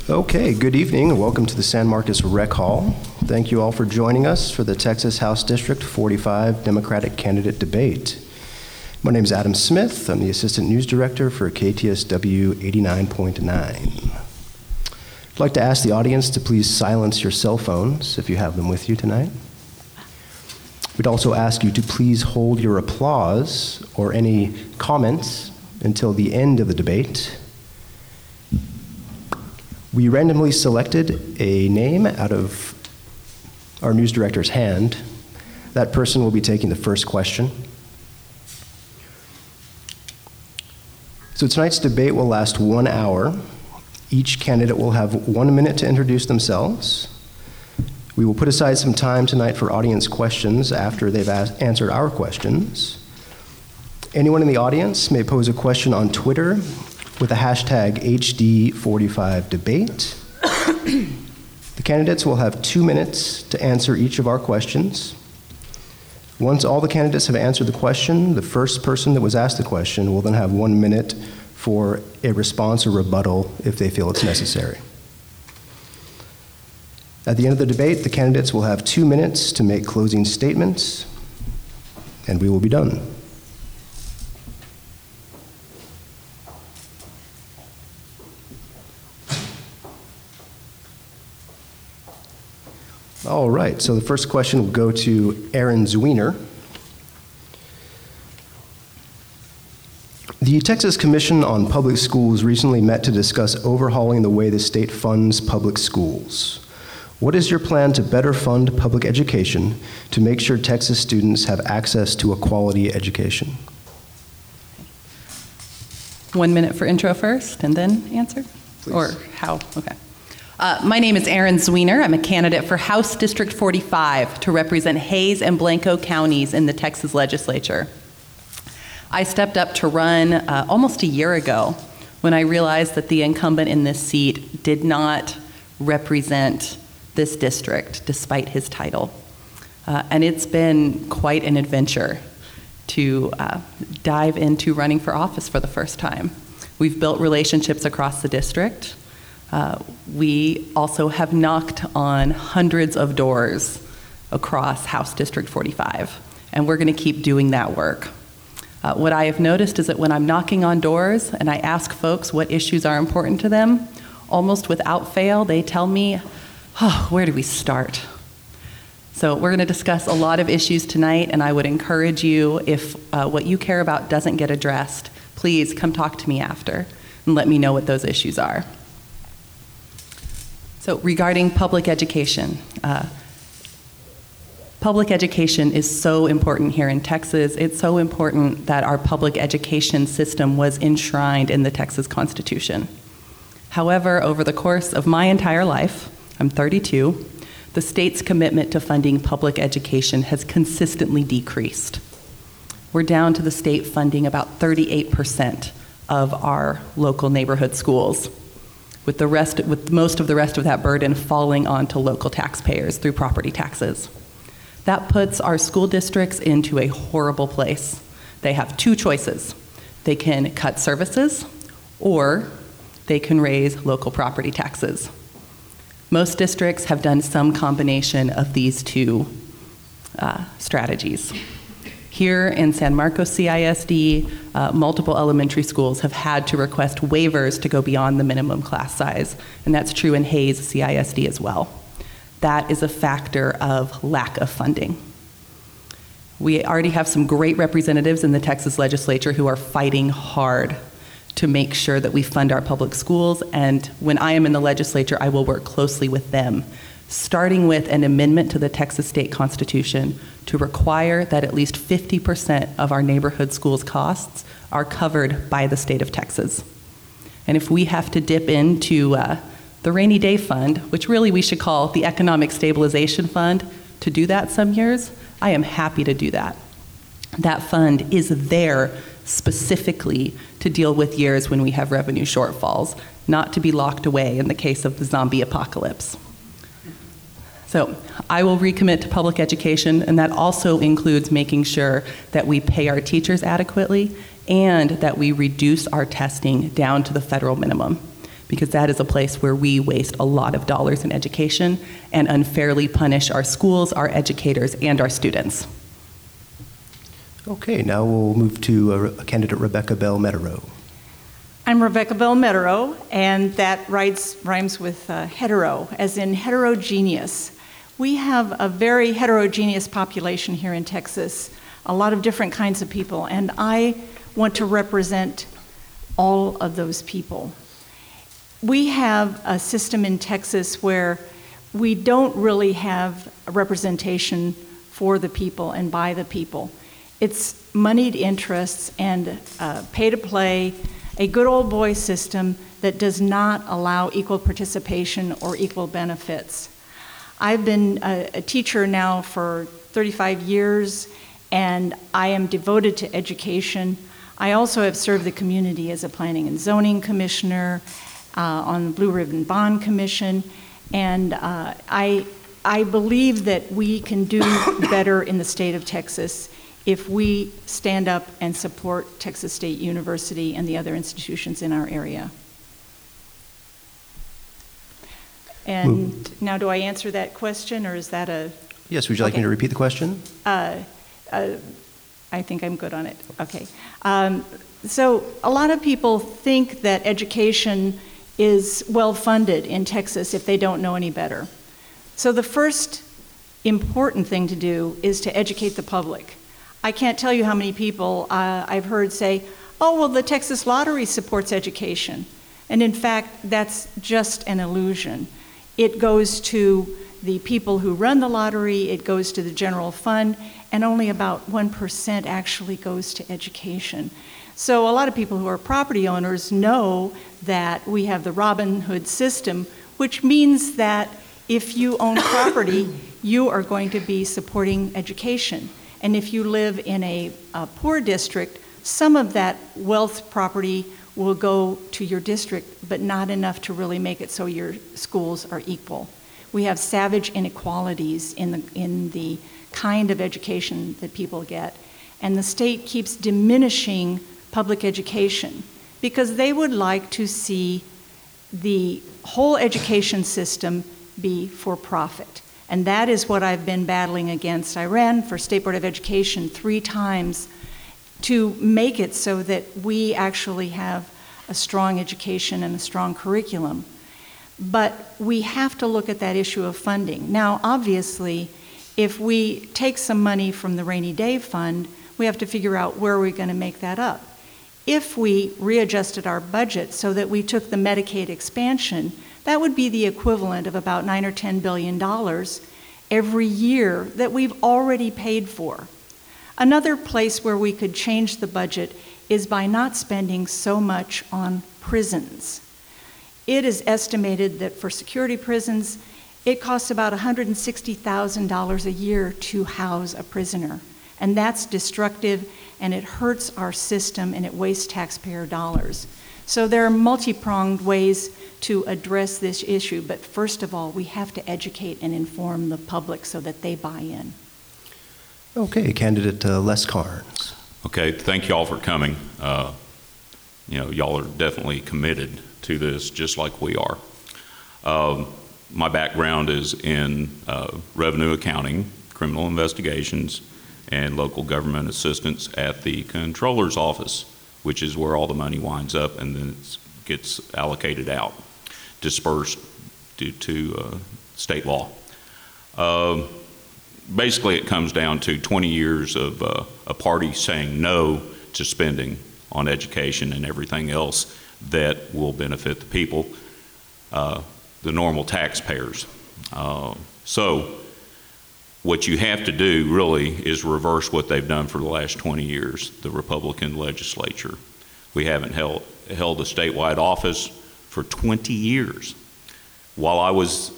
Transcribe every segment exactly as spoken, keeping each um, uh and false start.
Okay, good evening and welcome to the San Marcos Rec Hall. Thank you all for joining us for the Texas House District forty-five Democratic Candidate Debate. My name is Adam Smith. I'm the Assistant News Director for K T S W eighty-nine point nine. I'd like to ask the audience to please silence your cell phones if you have them with you tonight. We'd also ask you to please hold your applause or any comments until the end of the debate. We randomly selected a name out of our news director's hand. That person will be taking the first question. So tonight's debate will last one hour. Each candidate will have one minute to introduce themselves. We will put aside some time tonight for audience questions after they've asked, answered our questions. Anyone in the audience may pose a question on Twitter with the hashtag H D forty-five debate. The candidates will have two minutes to answer each of our questions. Once all the candidates have answered the question, the first person that was asked the question will then have one minute for a response or rebuttal if they feel it's necessary. At the end of the debate, the candidates will have two minutes to make closing statements, and we will be done. All right, so the first question will go to Aaron Zwiener. The Texas Commission on Public Schools recently met to discuss overhauling the way the state funds public schools. What is your plan to better fund public education to make sure Texas students have access to a quality education? One minute for intro first and then answer? Please. Or how? Okay. Uh, my name is Aaron Zwiener. I'm a candidate for House District forty-five to represent Hays and Blanco counties in the Texas legislature. I stepped up to run uh, almost a year ago when I realized that the incumbent in this seat did not represent this district despite his title. Uh, and it's been quite an adventure to uh, dive into running for office for the first time. We've built relationships across the district. Uh, we also have knocked on hundreds of doors across House District forty-five, and we're going to keep doing that work. Uh, what I have noticed is that when I'm knocking on doors and I ask folks what issues are important to them, almost without fail, they tell me, oh, where do we start? So we're going to discuss a lot of issues tonight, and I would encourage you, if uh, what you care about doesn't get addressed, please come talk to me after and let me know what those issues are. So regarding public education, uh, public education is so important here in Texas. It's so important that our public education system was enshrined in the Texas Constitution. However, over the course of my entire life, I'm thirty-two, the state's commitment to funding public education has consistently decreased. We're down to the state funding about thirty-eight percent of our local neighborhood schools, with the rest, with most of the rest of that burden falling onto local taxpayers through property taxes. That puts our school districts into a horrible place. They have two choices. They can cut services, or they can raise local property taxes. Most districts have done some combination of these two uh, strategies. Here in San Marcos C I S D, uh, multiple elementary schools have had to request waivers to go beyond the minimum class size, and that's true in Hays C I S D as well. That is a factor of lack of funding. We already have some great representatives in the Texas legislature who are fighting hard to make sure that we fund our public schools, and when I am in the legislature, I will work closely with them, starting with an amendment to the Texas State Constitution to require that at least fifty percent of our neighborhood schools' costs are covered by the state of Texas. And if we have to dip into uh, the rainy day fund, which really we should call the Economic Stabilization Fund, to do that some years, I am happy to do that. That fund is there specifically to deal with years when we have revenue shortfalls, not to be locked away in the case of the zombie apocalypse. So I will recommit to public education, and that also includes making sure that we pay our teachers adequately and that we reduce our testing down to the federal minimum. because that is a place where we waste a lot of dollars in education and unfairly punish our schools, our educators, and our students. Okay, now we'll move to uh, candidate Rebecca Bell Meterow. I'm Rebecca Bell Meterow, and that writes, rhymes with uh, hetero, as in heterogeneous. We have a very heterogeneous population here in Texas, a lot of different kinds of people, and I want to represent all of those people. We have a system in Texas where we don't really have a representation for the people and by the people. It's moneyed interests and uh, pay to play, a good old boy system that does not allow equal participation or equal benefits. I've been a, a teacher now for thirty-five years, and I am devoted to education. I also have served the community as a planning and zoning commissioner, uh, on the Blue Ribbon Bond Commission, and uh, I, I believe that we can do better in the state of Texas if we stand up and support Texas State University and the other institutions in our area. And now, do I answer that question, or is that a... Yes, would you like okay. me to repeat the question? Uh, uh, I think I'm good on it. Okay. Um, so a lot of people think that education is well-funded in Texas if they don't know any better. So the first important thing to do is to educate the public. I can't tell you how many people uh, I've heard say, oh, well, the Texas Lottery supports education. And in fact, that's just an illusion. It goes to the people who run the lottery, it goes to the general fund, and only about one percent actually goes to education. So a lot of people who are property owners know that we have the Robin Hood system, which means that if you own property, you are going to be supporting education. And if you live in a, a poor district, some of that wealth property will go to your district, but not enough to really make it so your schools are equal. We have savage inequalities in the, in the kind of education that people get. And the state keeps diminishing public education because they would like to see the whole education system be for profit. And that is what I've been battling against. I ran for State Board of Education three times to make it so that we actually have a strong education and a strong curriculum. But we have to look at that issue of funding. Now, obviously, if we take some money from the rainy day fund, we have to figure out where we're going to make that up. If we readjusted our budget so that we took the Medicaid expansion, that would be the equivalent of about nine or ten billion dollars every year that we've already paid for. Another place where we could change the budget is by not spending so much on prisons. It is estimated that for security prisons, it costs about one hundred sixty thousand dollars a year to house a prisoner. And that's destructive, and it hurts our system, and it wastes taxpayer dollars. So there are multi-pronged ways to address this issue, but first of all, we have to educate and inform the public so that they buy in. Okay, candidate uh, Les Carnes. Okay, thank you all for coming. Uh, you know, y'all are definitely committed to this, just like we are. Um, my background is in uh, revenue accounting, criminal investigations, and local government assistance at the controller's office, which is where all the money winds up and then it gets allocated out, dispersed due to uh, state law. Uh, basically, it comes down to twenty years of uh, a party saying no to spending on education and everything else that will benefit the people, uh, the normal taxpayers. Uh, so what you have to do really is reverse what they've done for the last twenty years, the Republican legislature. We haven't held, held a statewide office for twenty years. While I was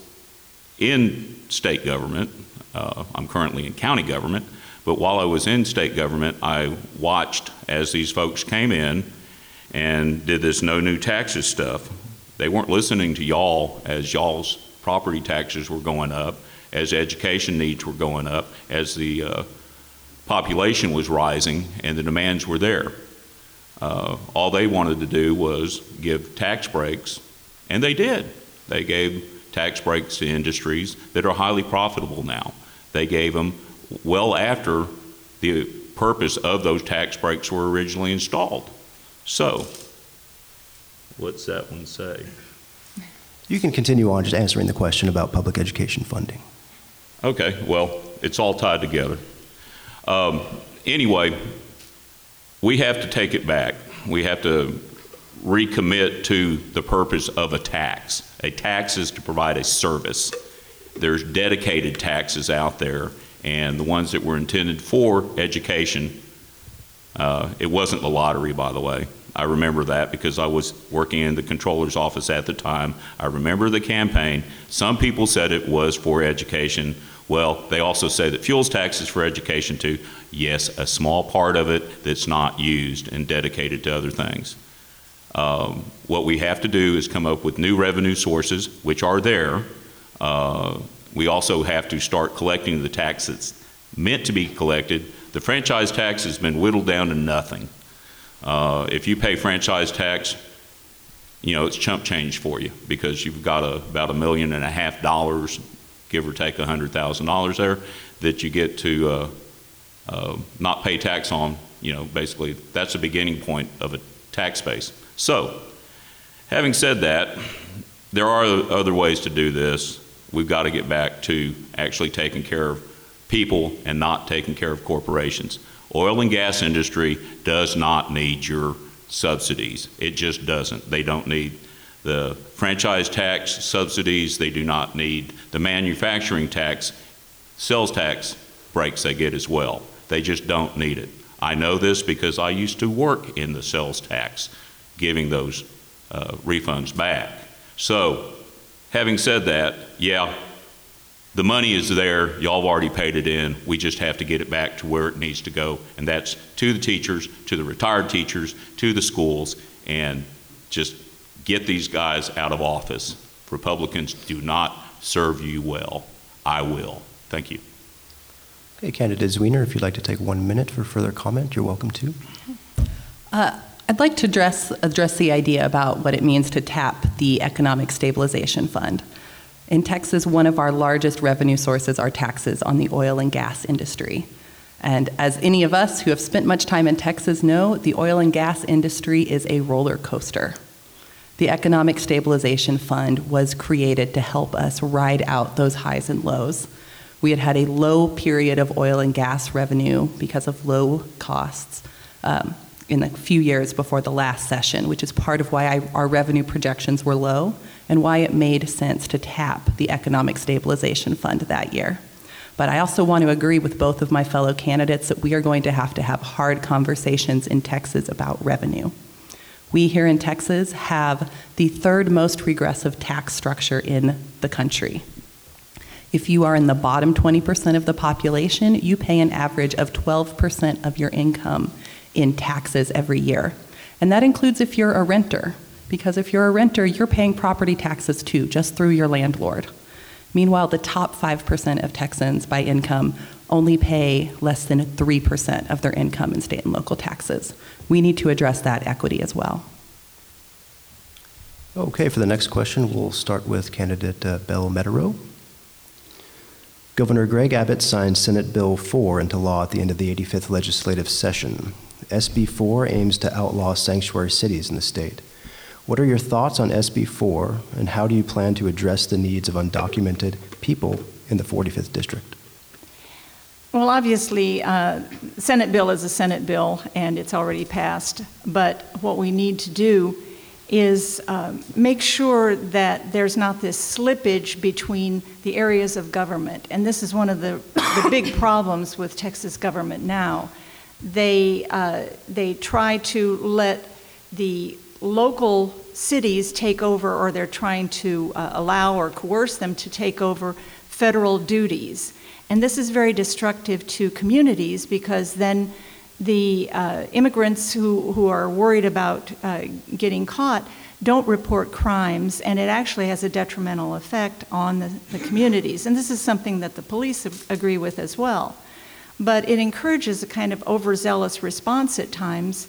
in state government, uh, I'm currently in county government, but while I was in state government, I watched as these folks came in and did this no new taxes stuff. They weren't listening to y'all as y'all's property taxes were going up, as education needs were going up, as the uh, population was rising and the demands were there. Uh, all they wanted to do was give tax breaks And they did. They gave tax breaks to industries that are highly profitable now. They gave them well after the purpose of those tax breaks were originally installed. So, what's that one say? You can continue on just answering the question about public education funding. Okay, well, it's all tied together. Um, anyway, we have to take it back. We have to recommit to the purpose of a tax. A tax is to provide a service. There's dedicated taxes out there, and the ones that were intended for education, uh, it wasn't the lottery, by the way. I remember that because I was working in the controller's office at the time. I remember the campaign. Some people said it was for education. Well, they also say that fuels tax is for education too. Yes, a small part of it that's not used and dedicated to other things. Um, what we have to do is come up with new revenue sources, which are there. Uh, we also have to start collecting the tax that's meant to be collected. The franchise tax has been whittled down to nothing. Uh, if you pay franchise tax, you know, it's chump change for you because you've got a, about a million and a half dollars, give or take a hundred thousand dollars there, that you get to uh, uh, not pay tax on. You know, basically, that's the beginning point of a tax base. So, having said that, there are other ways to do this. We've got to get back to actually taking care of people and not taking care of corporations. Oil and gas industry does not need your subsidies. It just doesn't. They don't need the franchise tax subsidies. They do not need the manufacturing tax, sales tax breaks they get as well. They just don't need it. I know this because I used to work in the sales tax, giving those uh, refunds back. So, having said that, yeah, the money is there. Y'all have already paid it in. We just have to get it back to where it needs to go, and that's to the teachers, to the retired teachers, to the schools, and just get these guys out of office. Republicans do not serve you well. I will. Thank you. Okay, Candidate Zwiener, if you'd like to take one minute for further comment, you're welcome to. Uh, I'd like to address, address the idea about what it means to tap the Economic Stabilization Fund. In Texas, one of our largest revenue sources are taxes on the oil and gas industry. And as any of us who have spent much time in Texas know, the oil and gas industry is a roller coaster. The Economic Stabilization Fund was created to help us ride out those highs and lows. We had had a low period of oil and gas revenue because of low costs um, in the few years before the last session, which is part of why I, our revenue projections were low and why it made sense to tap the Economic Stabilization Fund that year. But I also want to agree with both of my fellow candidates that we are going to have to have hard conversations in Texas about revenue. We here in Texas have the third most regressive tax structure in the country. If you are in the bottom twenty percent of the population, you pay an average of twelve percent of your income in taxes every year. And that includes if you're a renter, because if you're a renter, you're paying property taxes too, just through your landlord. Meanwhile, the top five percent of Texans by income only pay less than three percent of their income in state and local taxes. We need to address that equity as well. Okay, for the next question, we'll start with candidate uh, Belle Metereau. Governor Greg Abbott signed Senate Bill four into law at the end of the eighty-fifth legislative session. S B four aims to outlaw sanctuary cities in the state. What are your thoughts on S B four, and how do you plan to address the needs of undocumented people in the forty-fifth district? Well, obviously, uh, Senate bill is a Senate bill, and it's already passed. But what we need to do is uh, make sure that there's not this slippage between the areas of government. And this is one of the, the big problems with Texas government now. They, uh, they try to let the local cities take over, or they're trying to uh, allow or coerce them to take over federal duties. And this is very destructive to communities, because then the uh, immigrants who, who are worried about uh, getting caught don't report crimes, and it actually has a detrimental effect on the, the communities. And this is something that the police agree with as well. But it encourages a kind of overzealous response at times,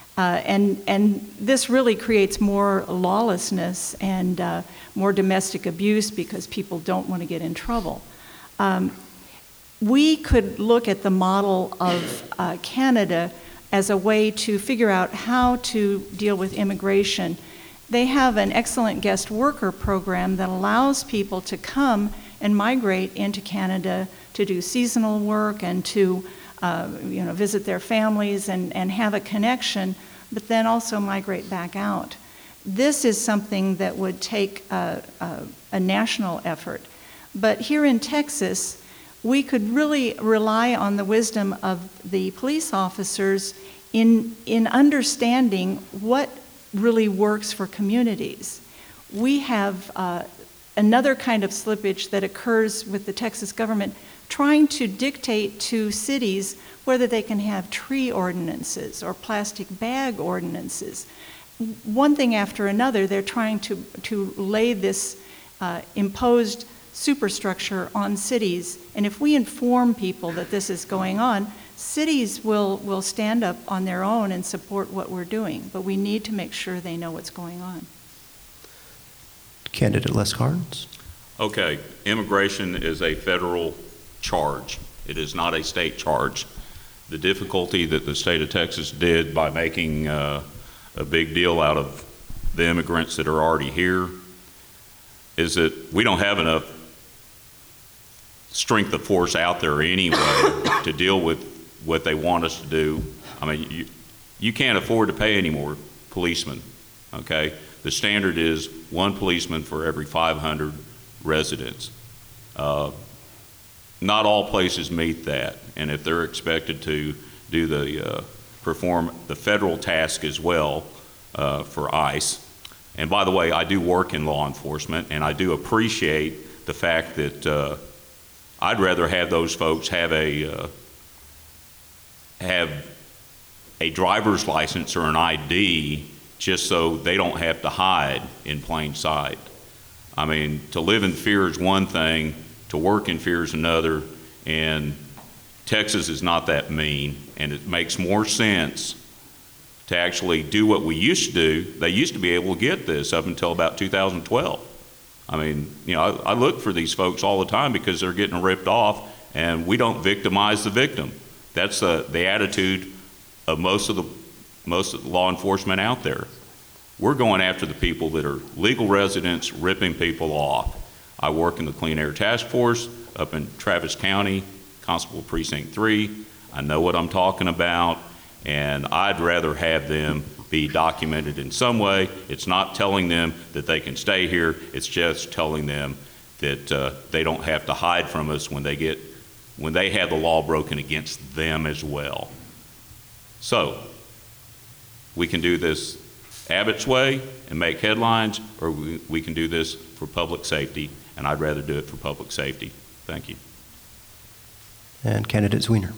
Uh, and, and this really creates more lawlessness and uh, more domestic abuse because people don't want to get in trouble. Um, we could look at the model of uh, Canada as a way to figure out how to deal with immigration. They have an excellent guest worker program that allows people to come and migrate into Canada to do seasonal work and to uh, you know, visit their families and, and have a connection, but then also migrate back out. This is something that would take a, a, a national effort. But here in Texas, we could really rely on the wisdom of the police officers in, in understanding what really works for communities. We have uh, another kind of slippage that occurs with the Texas government trying to dictate to cities whether they can have tree ordinances or plastic bag ordinances. One thing after another, they're trying to, to lay this uh, imposed superstructure on cities. And if we inform people that this is going on, cities will, will stand up on their own and support what we're doing. But we need to make sure they know what's going on. Candidate Les Carnes. Okay, immigration is a federal charge. It is not a state charge. The difficulty that the state of Texas did by making uh, a big deal out of the immigrants that are already here is that we don't have enough strength of force out there anyway to deal with what they want us to do. I mean, you, you can't afford to pay any more policemen, okay? The standard is one policeman for every five hundred residents. Uh, not all places meet that, and if they're expected to do the, uh, perform the federal task as well uh, for ICE, and by the way, I do work in law enforcement, and I do appreciate the fact that uh, I'd rather have those folks have a uh, have a driver's license or an I D just so they don't have to hide in plain sight. I mean, to live in fear is one thing, to work in fear is another, and Texas is not that mean, and it makes more sense to actually do what we used to do. They used to be able to get this up until about two thousand twelve. I mean, you know, I, I look for these folks all the time because they're getting ripped off, and we don't victimize the victim. That's the, the attitude of most of the most of the law enforcement out there. We're going after the people that are legal residents, ripping people off. I work in the Clean Air Task Force up in Travis County, Constable Precinct three. I know what I'm talking about, and I'd rather have them be documented in some way. It's not telling them that they can stay here. It's just telling them that uh, they don't have to hide from us when they get when they have the law broken against them as well. So we can do this Abbott's way and make headlines, or we, we can do this for public safety, and I'd rather do it for public safety. Thank you. And Candidate Zwiener.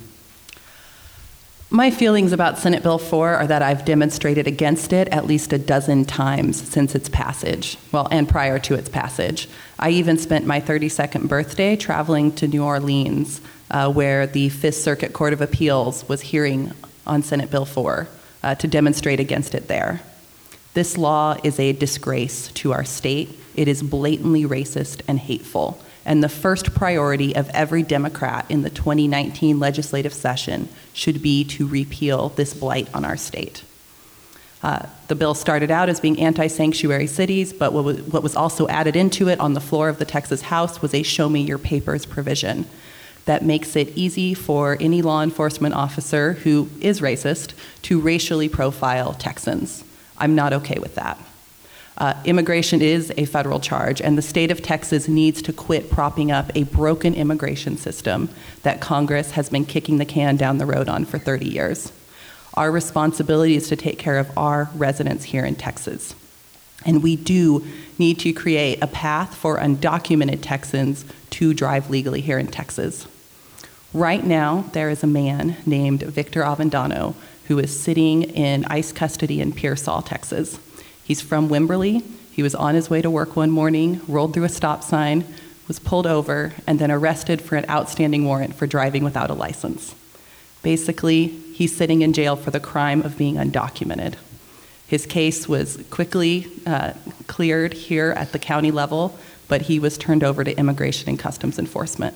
My feelings about Senate Bill four are that I've demonstrated against it at least a dozen times since its passage, well, and prior to its passage. I even spent my thirty-second birthday traveling to New Orleans, uh, where the Fifth Circuit Court of Appeals was hearing on Senate Bill four uh, to demonstrate against it there. This law is a disgrace to our state. It is blatantly racist and hateful. And the first priority of every Democrat in the twenty nineteen legislative session should be to repeal this blight on our state. Uh, the bill started out as being anti-sanctuary cities, but what was, what was also added into it on the floor of the Texas House was a show me your papers provision that makes it easy for any law enforcement officer who is racist to racially profile Texans. I'm not okay with that. Uh, immigration is a federal charge, and the state of Texas needs to quit propping up a broken immigration system that Congress has been kicking the can down the road on for thirty years. Our responsibility is to take care of our residents here in Texas. And we do need to create a path for undocumented Texans to drive legally here in Texas. Right now, there is a man named Victor Avendano who is sitting in ICE custody in Pearsall, Texas. He's from Wimberley. He was on his way to work one morning, rolled through a stop sign, was pulled over, and then arrested for an outstanding warrant for driving without a license. Basically, he's sitting in jail for the crime of being undocumented. His case was quickly uh, cleared here at the county level, but he was turned over to Immigration and Customs Enforcement.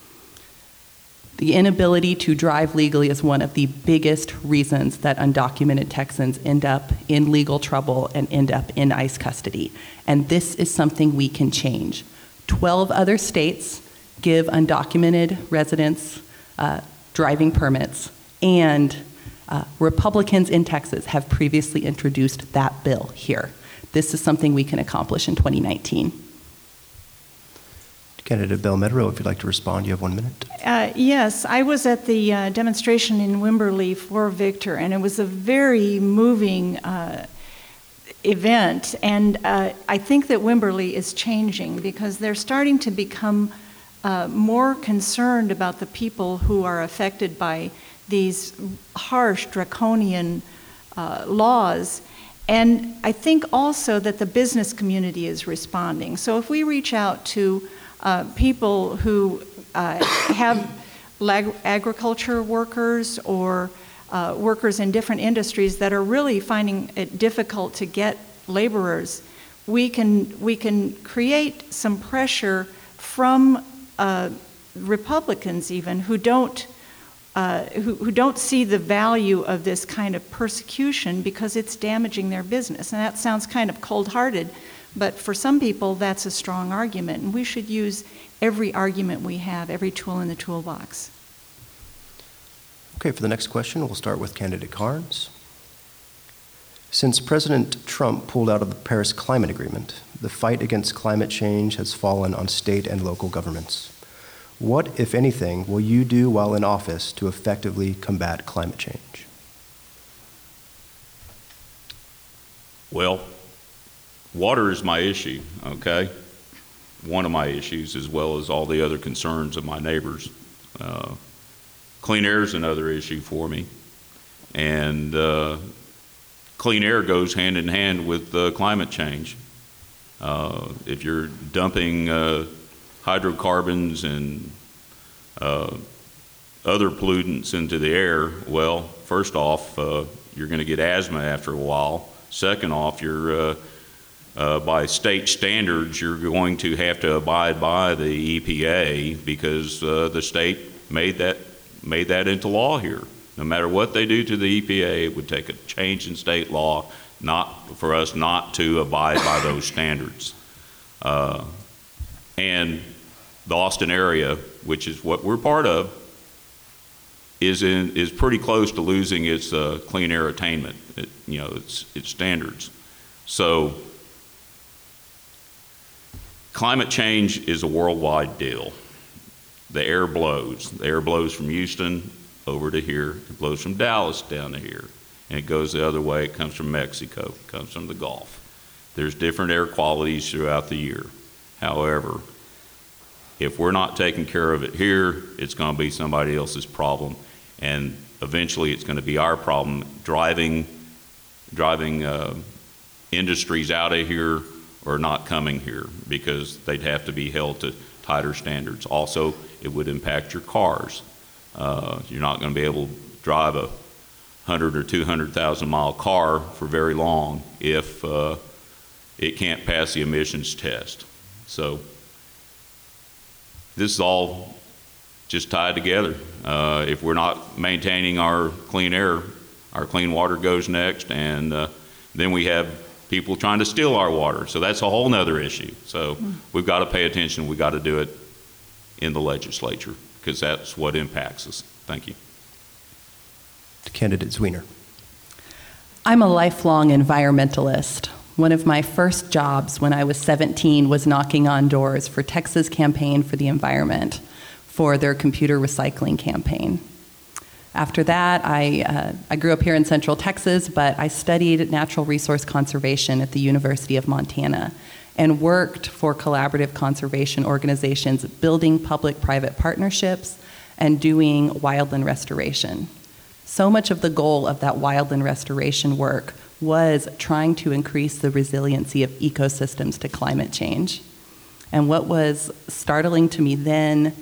The inability to drive legally is one of the biggest reasons that undocumented Texans end up in legal trouble and end up in ICE custody. And this is something we can change. twelve other states give undocumented residents uh, driving permits, and uh, Republicans in Texas have previously introduced that bill here. This is something we can accomplish in twenty nineteen. Candidate Bell Medero, if you'd like to respond, you have one minute. Uh, yes, I was at the uh, demonstration in Wimberley for Victor, and it was a very moving uh, event. And uh, I think that Wimberley is changing because they're starting to become uh, more concerned about the people who are affected by these harsh, draconian uh, laws. And I think also that the business community is responding. So if we reach out to Uh, people who uh, have lag- agriculture workers or uh, workers in different industries that are really finding it difficult to get laborers, we can we can create some pressure from uh, Republicans even who don't uh, who, who don't see the value of this kind of persecution because it's damaging their business. And that sounds kind of cold-hearted. But for some people, that's a strong argument, and we should use every argument we have, every tool in the toolbox. Okay, for the next question, we'll start with candidate Carnes. Since President Trump pulled out of the Paris Climate Agreement, the fight against climate change has fallen on state and local governments. What, if anything, will you do while in office to effectively combat climate change? Well, water is my issue, okay? One of my issues, as well as all the other concerns of my neighbors. Uh, clean air is another issue for me. And uh, clean air goes hand in hand with uh, climate change. Uh, if you're dumping uh, hydrocarbons and uh, other pollutants into the air, well, first off, uh, you're going to get asthma after a while. Second off, you're uh, Uh, by state standards, you're going to have to abide by the E P A because uh, the state made that made that into law here. No matter what they do to the E P A, it would take a change in state law not for us not to abide by those standards. Uh, and the Austin area, which is what we're part of, is in is pretty close to losing its uh, clean air attainment. It, you know, its its standards. So. Climate change is a worldwide deal. The air blows. The air blows from Houston over to here. It blows from Dallas down to here. And it goes the other way. It comes from Mexico. It comes from the Gulf. There's different air qualities throughout the year. However, if we're not taking care of it here, it's going to be somebody else's problem. And eventually it's going to be our problem driving, driving uh, industries out of here or not coming here because they'd have to be held to tighter standards. Also, it would impact your cars. Uh, you're not going to be able to drive a hundred or two hundred thousand mile car for very long if uh, it can't pass the emissions test. So this is all just tied together. Uh, if we're not maintaining our clean air, our clean water goes next, and uh, then we have people trying to steal our water. So that's a whole nother issue. So mm. we've got to pay attention. We've got to do it in the legislature because that's what impacts us. Thank you. Candidate Zwiener. I'm a lifelong environmentalist. One of my first jobs when I was seventeen was knocking on doors for Texas Campaign for the Environment for their computer recycling campaign. After that, I, uh, I grew up here in Central Texas, but I studied natural resource conservation at the University of Montana and worked for collaborative conservation organizations, building public-private partnerships and doing wildland restoration. So much of the goal of that wildland restoration work was trying to increase the resiliency of ecosystems to climate change. And what was startling to me then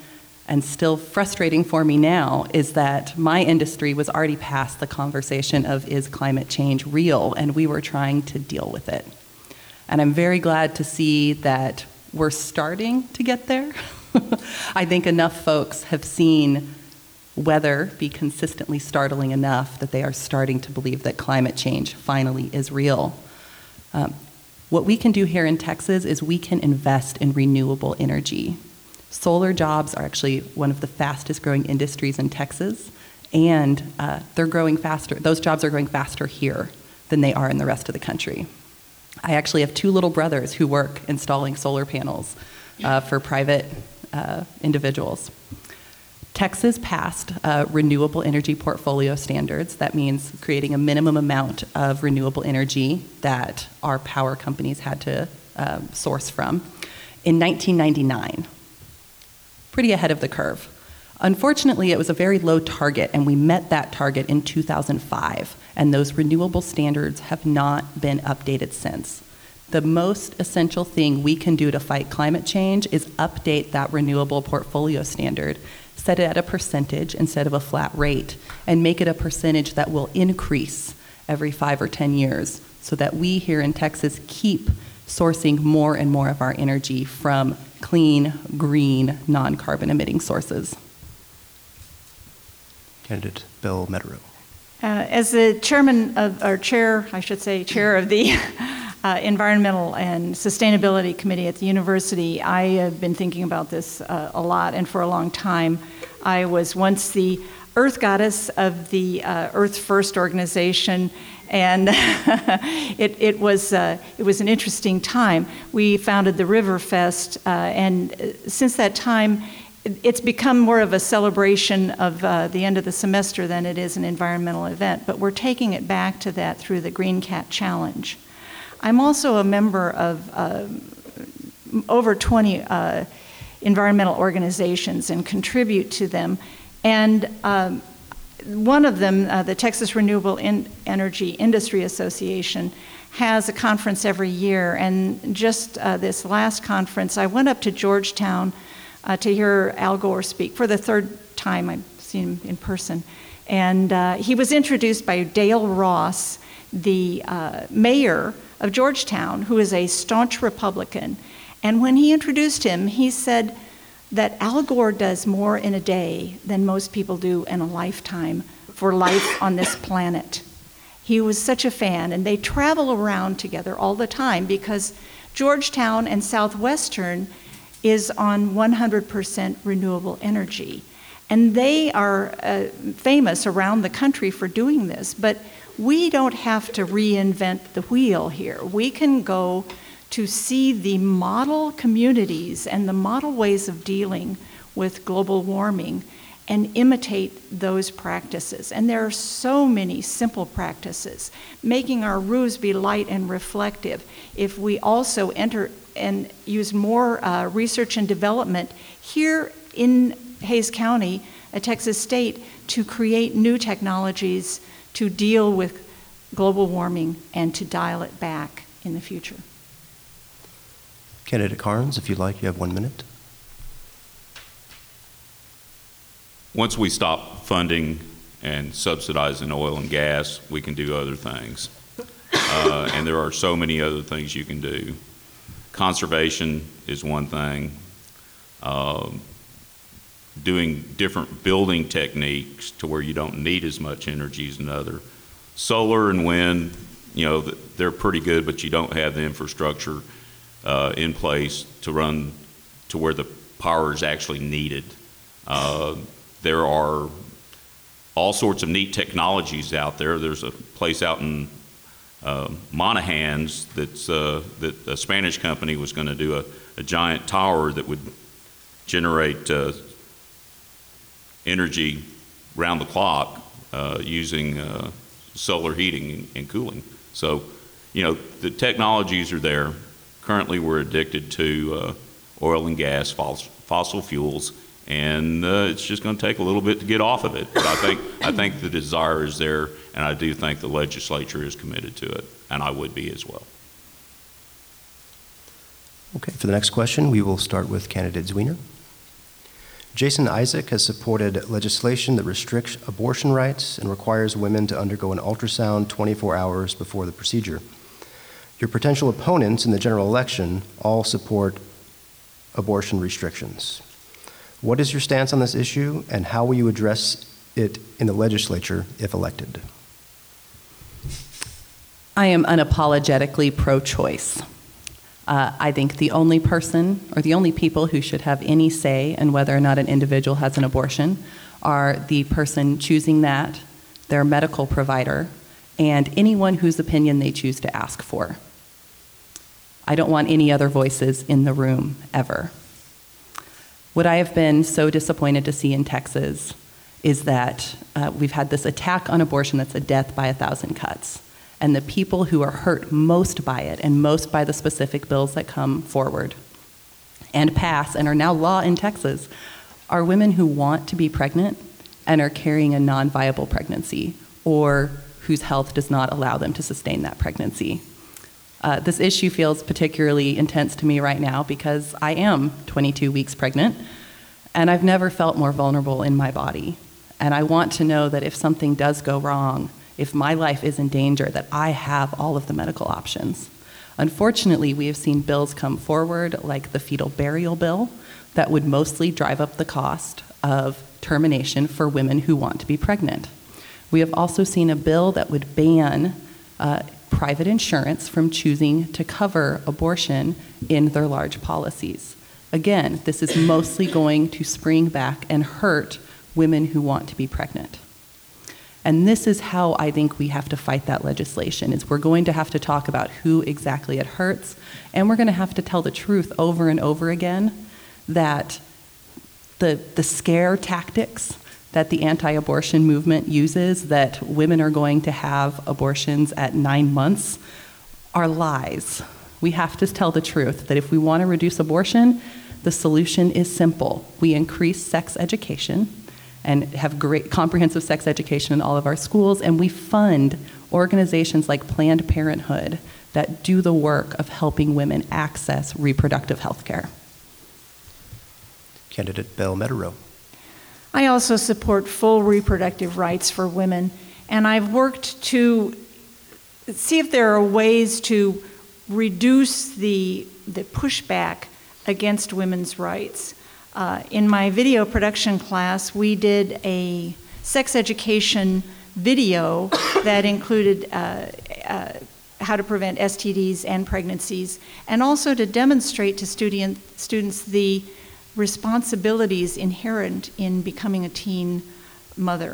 And still frustrating for me now is that my industry was already past the conversation of, is climate change real? And we were trying to deal with it. And I'm very glad to see that we're starting to get there. I think enough folks have seen weather be consistently startling enough that they are starting to believe that climate change finally is real. Um, what we can do here in Texas is we can invest in renewable energy. Solar jobs are actually one of the fastest growing industries in Texas, and uh, they're growing faster. Those jobs are growing faster here than they are in the rest of the country. I actually have two little brothers who work installing solar panels uh, for private uh, individuals. Texas passed uh, renewable energy portfolio standards. That means creating a minimum amount of renewable energy that our power companies had to uh, source from in nineteen ninety-nine. Pretty ahead of the curve. Unfortunately, it was a very low target, and we met that target in two thousand five, and those renewable standards have not been updated since. The most essential thing we can do to fight climate change is update that renewable portfolio standard, set it at a percentage instead of a flat rate, and make it a percentage that will increase every five or ten years so that we here in Texas keep sourcing more and more of our energy from clean, green, non-carbon emitting sources. Candidate Bill Metereau. Uh, as the chairman of, or chair, I should say, chair of the uh, Environmental and Sustainability Committee at the university, I have been thinking about this uh, a lot and for a long time. I was once the Earth Goddess of the uh, Earth First organization, and it, it was uh, it was an interesting time. We founded the River Fest, uh, and since that time, it's become more of a celebration of uh, the end of the semester than it is an environmental event. But we're taking it back to that through the Green Cat Challenge. I'm also a member of uh, over twenty uh, environmental organizations and contribute to them. And um, one of them, uh, the Texas Renewable In- Energy Industry Association, has a conference every year. And just uh, this last conference, I went up to Georgetown uh, to hear Al Gore speak for the third time. I've seen him in person. And uh, he was introduced by Dale Ross, the uh, mayor of Georgetown, who is a staunch Republican. And when he introduced him, he said that Al Gore does more in a day than most people do in a lifetime for life on this planet. He was such a fan, and they travel around together all the time because Georgetown and Southwestern is on one hundred percent renewable energy. And they are uh, famous around the country for doing this, but we don't have to reinvent the wheel here. We can go to see the model communities and the model ways of dealing with global warming and imitate those practices. And there are so many simple practices. Making our roofs be light and reflective. If we also enter and use more uh, research and development here in Hays County, at Texas State, to create new technologies to deal with global warming and to dial it back in the future. Candidate Carnes, if you'd like, you have one minute. Once we stop funding and subsidizing oil and gas, we can do other things. Uh, and there are so many other things you can do. Conservation is one thing. Um, doing different building techniques to where you don't need as much energy is another. Solar and wind, you know, they're pretty good, but you don't have the infrastructure uh, in place to run to where the power is actually needed. Uh, there are all sorts of neat technologies out there. There's a place out in uh, Monahans that's uh, that a Spanish company was going to do a, a giant tower that would generate uh, energy round the clock uh, using uh, solar heating and, and cooling. So, you know, the technologies are there. Currently, we're addicted to uh, oil and gas, fossil fuels, and uh, it's just going to take a little bit to get off of it. But I think I think the desire is there, and I do think the legislature is committed to it, and I would be as well. Okay, for the next question, we will start with candidate Zwiener. Jason Isaac has supported legislation that restricts abortion rights and requires women to undergo an ultrasound twenty-four hours before the procedure. Your potential opponents in the general election all support abortion restrictions. What is your stance on this issue, and how will you address it in the legislature if elected? I am unapologetically pro-choice. Uh, I think the only person or the only people who should have any say in whether or not an individual has an abortion are the person choosing that, their medical provider, and anyone whose opinion they choose to ask for. I don't want any other voices in the room ever. What I have been so disappointed to see in Texas is that uh, we've had this attack on abortion that's a death by a thousand cuts. And the people who are hurt most by it, and most by the specific bills that come forward and pass and are now law in Texas, are women who want to be pregnant and are carrying a non-viable pregnancy, or whose health does not allow them to sustain that pregnancy. Uh, this issue feels particularly intense to me right now because I am twenty-two weeks pregnant, and I've never felt more vulnerable in my body. And I want to know that if something does go wrong, if my life is in danger, that I have all of the medical options. Unfortunately, we have seen bills come forward, like the fetal burial bill, that would mostly drive up the cost of termination for women who want to be pregnant. We have also seen a bill that would ban uh, private insurance from choosing to cover abortion in their large policies. Again, this is mostly going to spring back and hurt women who want to be pregnant. And this is how I think we have to fight that legislation, is we're going to have to talk about who exactly it hurts, and we're going to have to tell the truth over and over again that the, the scare tactics that the anti-abortion movement uses, that women are going to have abortions at nine months, are lies. We have to tell the truth, that if we want to reduce abortion, the solution is simple. We increase sex education and have great comprehensive sex education in all of our schools, and we fund organizations like Planned Parenthood that do the work of helping women access reproductive health care. Candidate Belle Meaderow. I also support full reproductive rights for women, and I've worked to see if there are ways to reduce the, the pushback against women's rights. Uh, in my video production class, we did a sex education video that included uh, uh, how to prevent S T Ds and pregnancies, and also to demonstrate to student, students the responsibilities inherent in becoming a teen mother.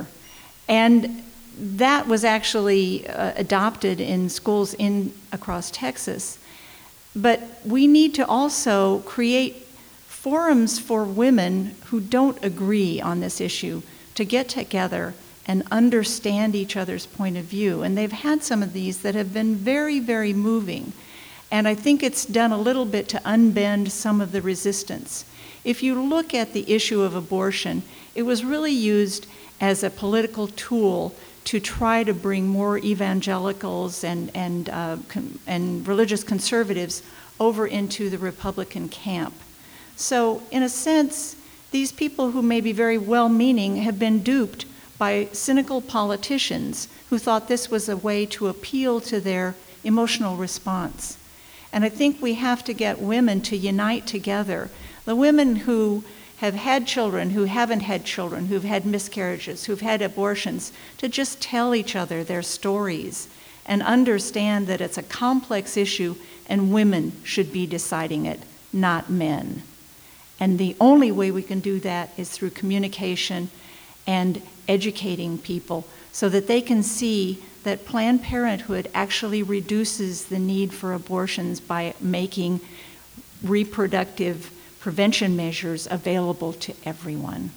And that was actually uh, adopted in schools in across Texas. But we need to also create forums for women who don't agree on this issue to get together and understand each other's point of view. And they've had some of these that have been very, very moving. And I think it's done a little bit to unbend some of the resistance. If you look at the issue of abortion, it was really used as a political tool to try to bring more evangelicals and, and, uh, con- and religious conservatives over into the Republican camp. So in a sense, these people who may be very well-meaning have been duped by cynical politicians who thought this was a way to appeal to their emotional response. And I think we have to get women to unite together. The women who have had children, who haven't had children, who've had miscarriages, who've had abortions, to just tell each other their stories and understand that it's a complex issue and women should be deciding it, not men. And the only way we can do that is through communication and educating people so that they can see that Planned Parenthood actually reduces the need for abortions by making reproductive prevention measures available to everyone.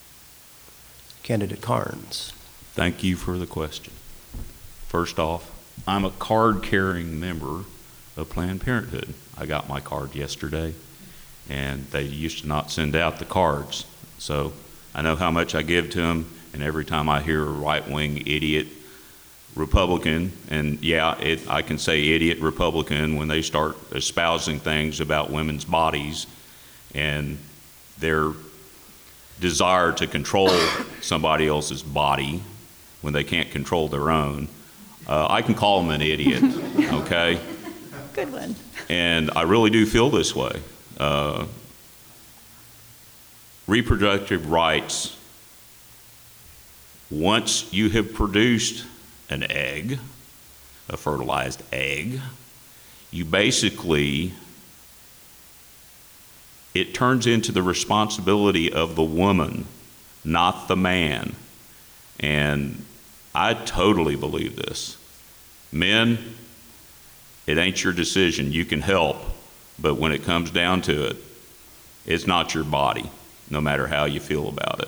Candidate Carnes. Thank you for the question. First off, I'm a card-carrying member of Planned Parenthood. I got my card yesterday, and they used to not send out the cards. So I know how much I give to them, and every time I hear a right-wing idiot Republican, and yeah, it, I can say idiot Republican when they start espousing things about women's bodies, and they're desire to control somebody else's body when they can't control their own, uh, I can call them an idiot, okay? Good one. And I really do feel this way. Uh, reproductive rights, once you have produced an egg, a fertilized egg, you basically, it turns into the responsibility of the woman, not the man. And I totally believe this. Men, it ain't your decision. You can help, but when it comes down to it, it's not your body, no matter how you feel about it.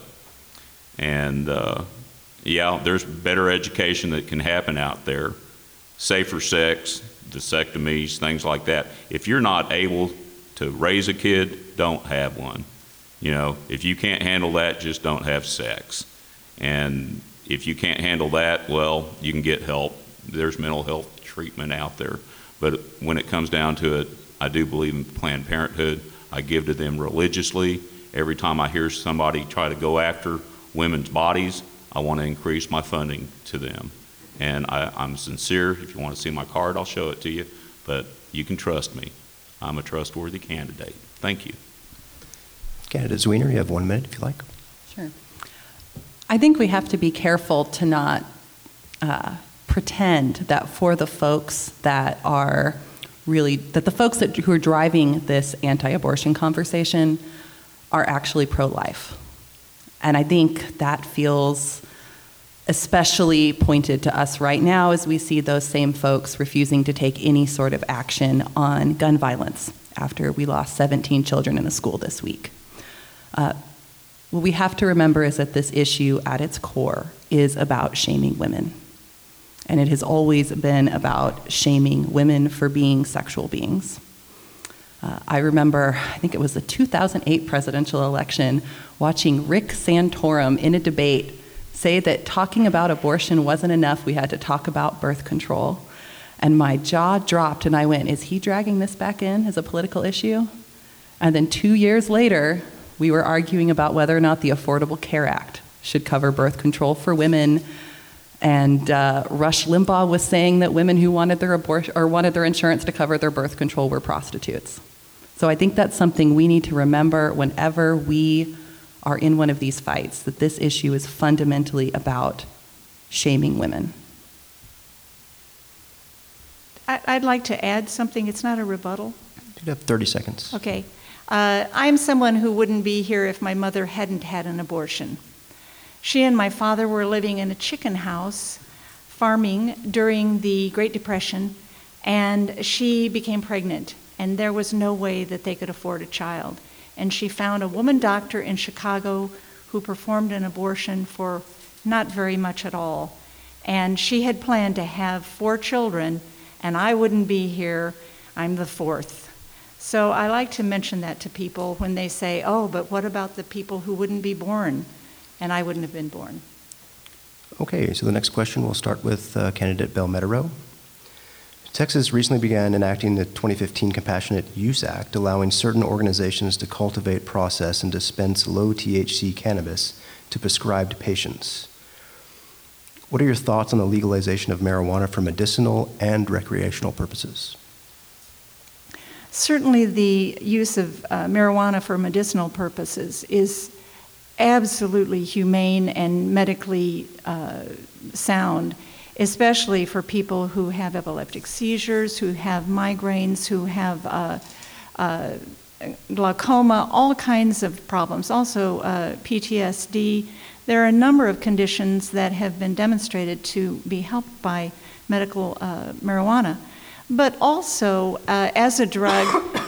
And uh, yeah, there's better education that can happen out there. Safer sex, vasectomies, things like that. If you're not able to raise a kid, don't have one. You know, if you can't handle that, just don't have sex. And if you can't handle that, well, you can get help. There's mental health treatment out there. But when it comes down to it, I do believe in Planned Parenthood. I give to them religiously. Every time I hear somebody try to go after women's bodies, I want to increase my funding to them. And I, I'm sincere. If you want to see my card, I'll show it to you. But you can trust me. I'm a trustworthy candidate. Thank you. Candidate Zwiener, you have one minute if you like. Sure. I think we have to be careful to not uh, pretend that for the folks that are really, that the folks that, who are driving this anti-abortion conversation are actually pro-life. And I think that feels especially pointed to us right now as we see those same folks refusing to take any sort of action on gun violence after we lost seventeen children in a school this week. Uh, what we have to remember is that this issue at its core is about shaming women. And it has always been about shaming women for being sexual beings. Uh, I remember, I think it was the two thousand eight presidential election, watching Rick Santorum in a debate say that talking about abortion wasn't enough, we had to talk about birth control. And my jaw dropped and I went, is he dragging this back in as a political issue? And then two years later, we were arguing about whether or not the Affordable Care Act should cover birth control for women. And uh, Rush Limbaugh was saying that women who wanted their abortion or wanted their insurance to cover their birth control were prostitutes. So I think that's something we need to remember whenever we are in one of these fights, that this issue is fundamentally about shaming women. I'd like to add something. It's not a rebuttal. You have thirty seconds. Okay. Uh, I'm someone who wouldn't be here if my mother hadn't had an abortion. She and my father were living in a chicken house, farming during the Great Depression, and she became pregnant, and there was no way that they could afford a child. And she found a woman doctor in Chicago who performed an abortion for not very much at all. And she had planned to have four children, and I wouldn't be here. I'm the fourth. So I like to mention that to people when they say, oh, but what about the people who wouldn't be born? And I wouldn't have been born. Okay, so the next question will start with uh, candidate Bell Meaderow. Texas recently began enacting the twenty fifteen Compassionate Use Act, allowing certain organizations to cultivate, process, and dispense low T H C cannabis to prescribed patients. What are your thoughts on the legalization of marijuana for medicinal and recreational purposes? Certainly the use of uh, marijuana for medicinal purposes is absolutely humane and medically uh, sound, especially for people who have epileptic seizures, who have migraines, who have uh, uh, glaucoma, all kinds of problems, also uh, P T S D. There are a number of conditions that have been demonstrated to be helped by medical uh, marijuana. But also, uh, as a drug,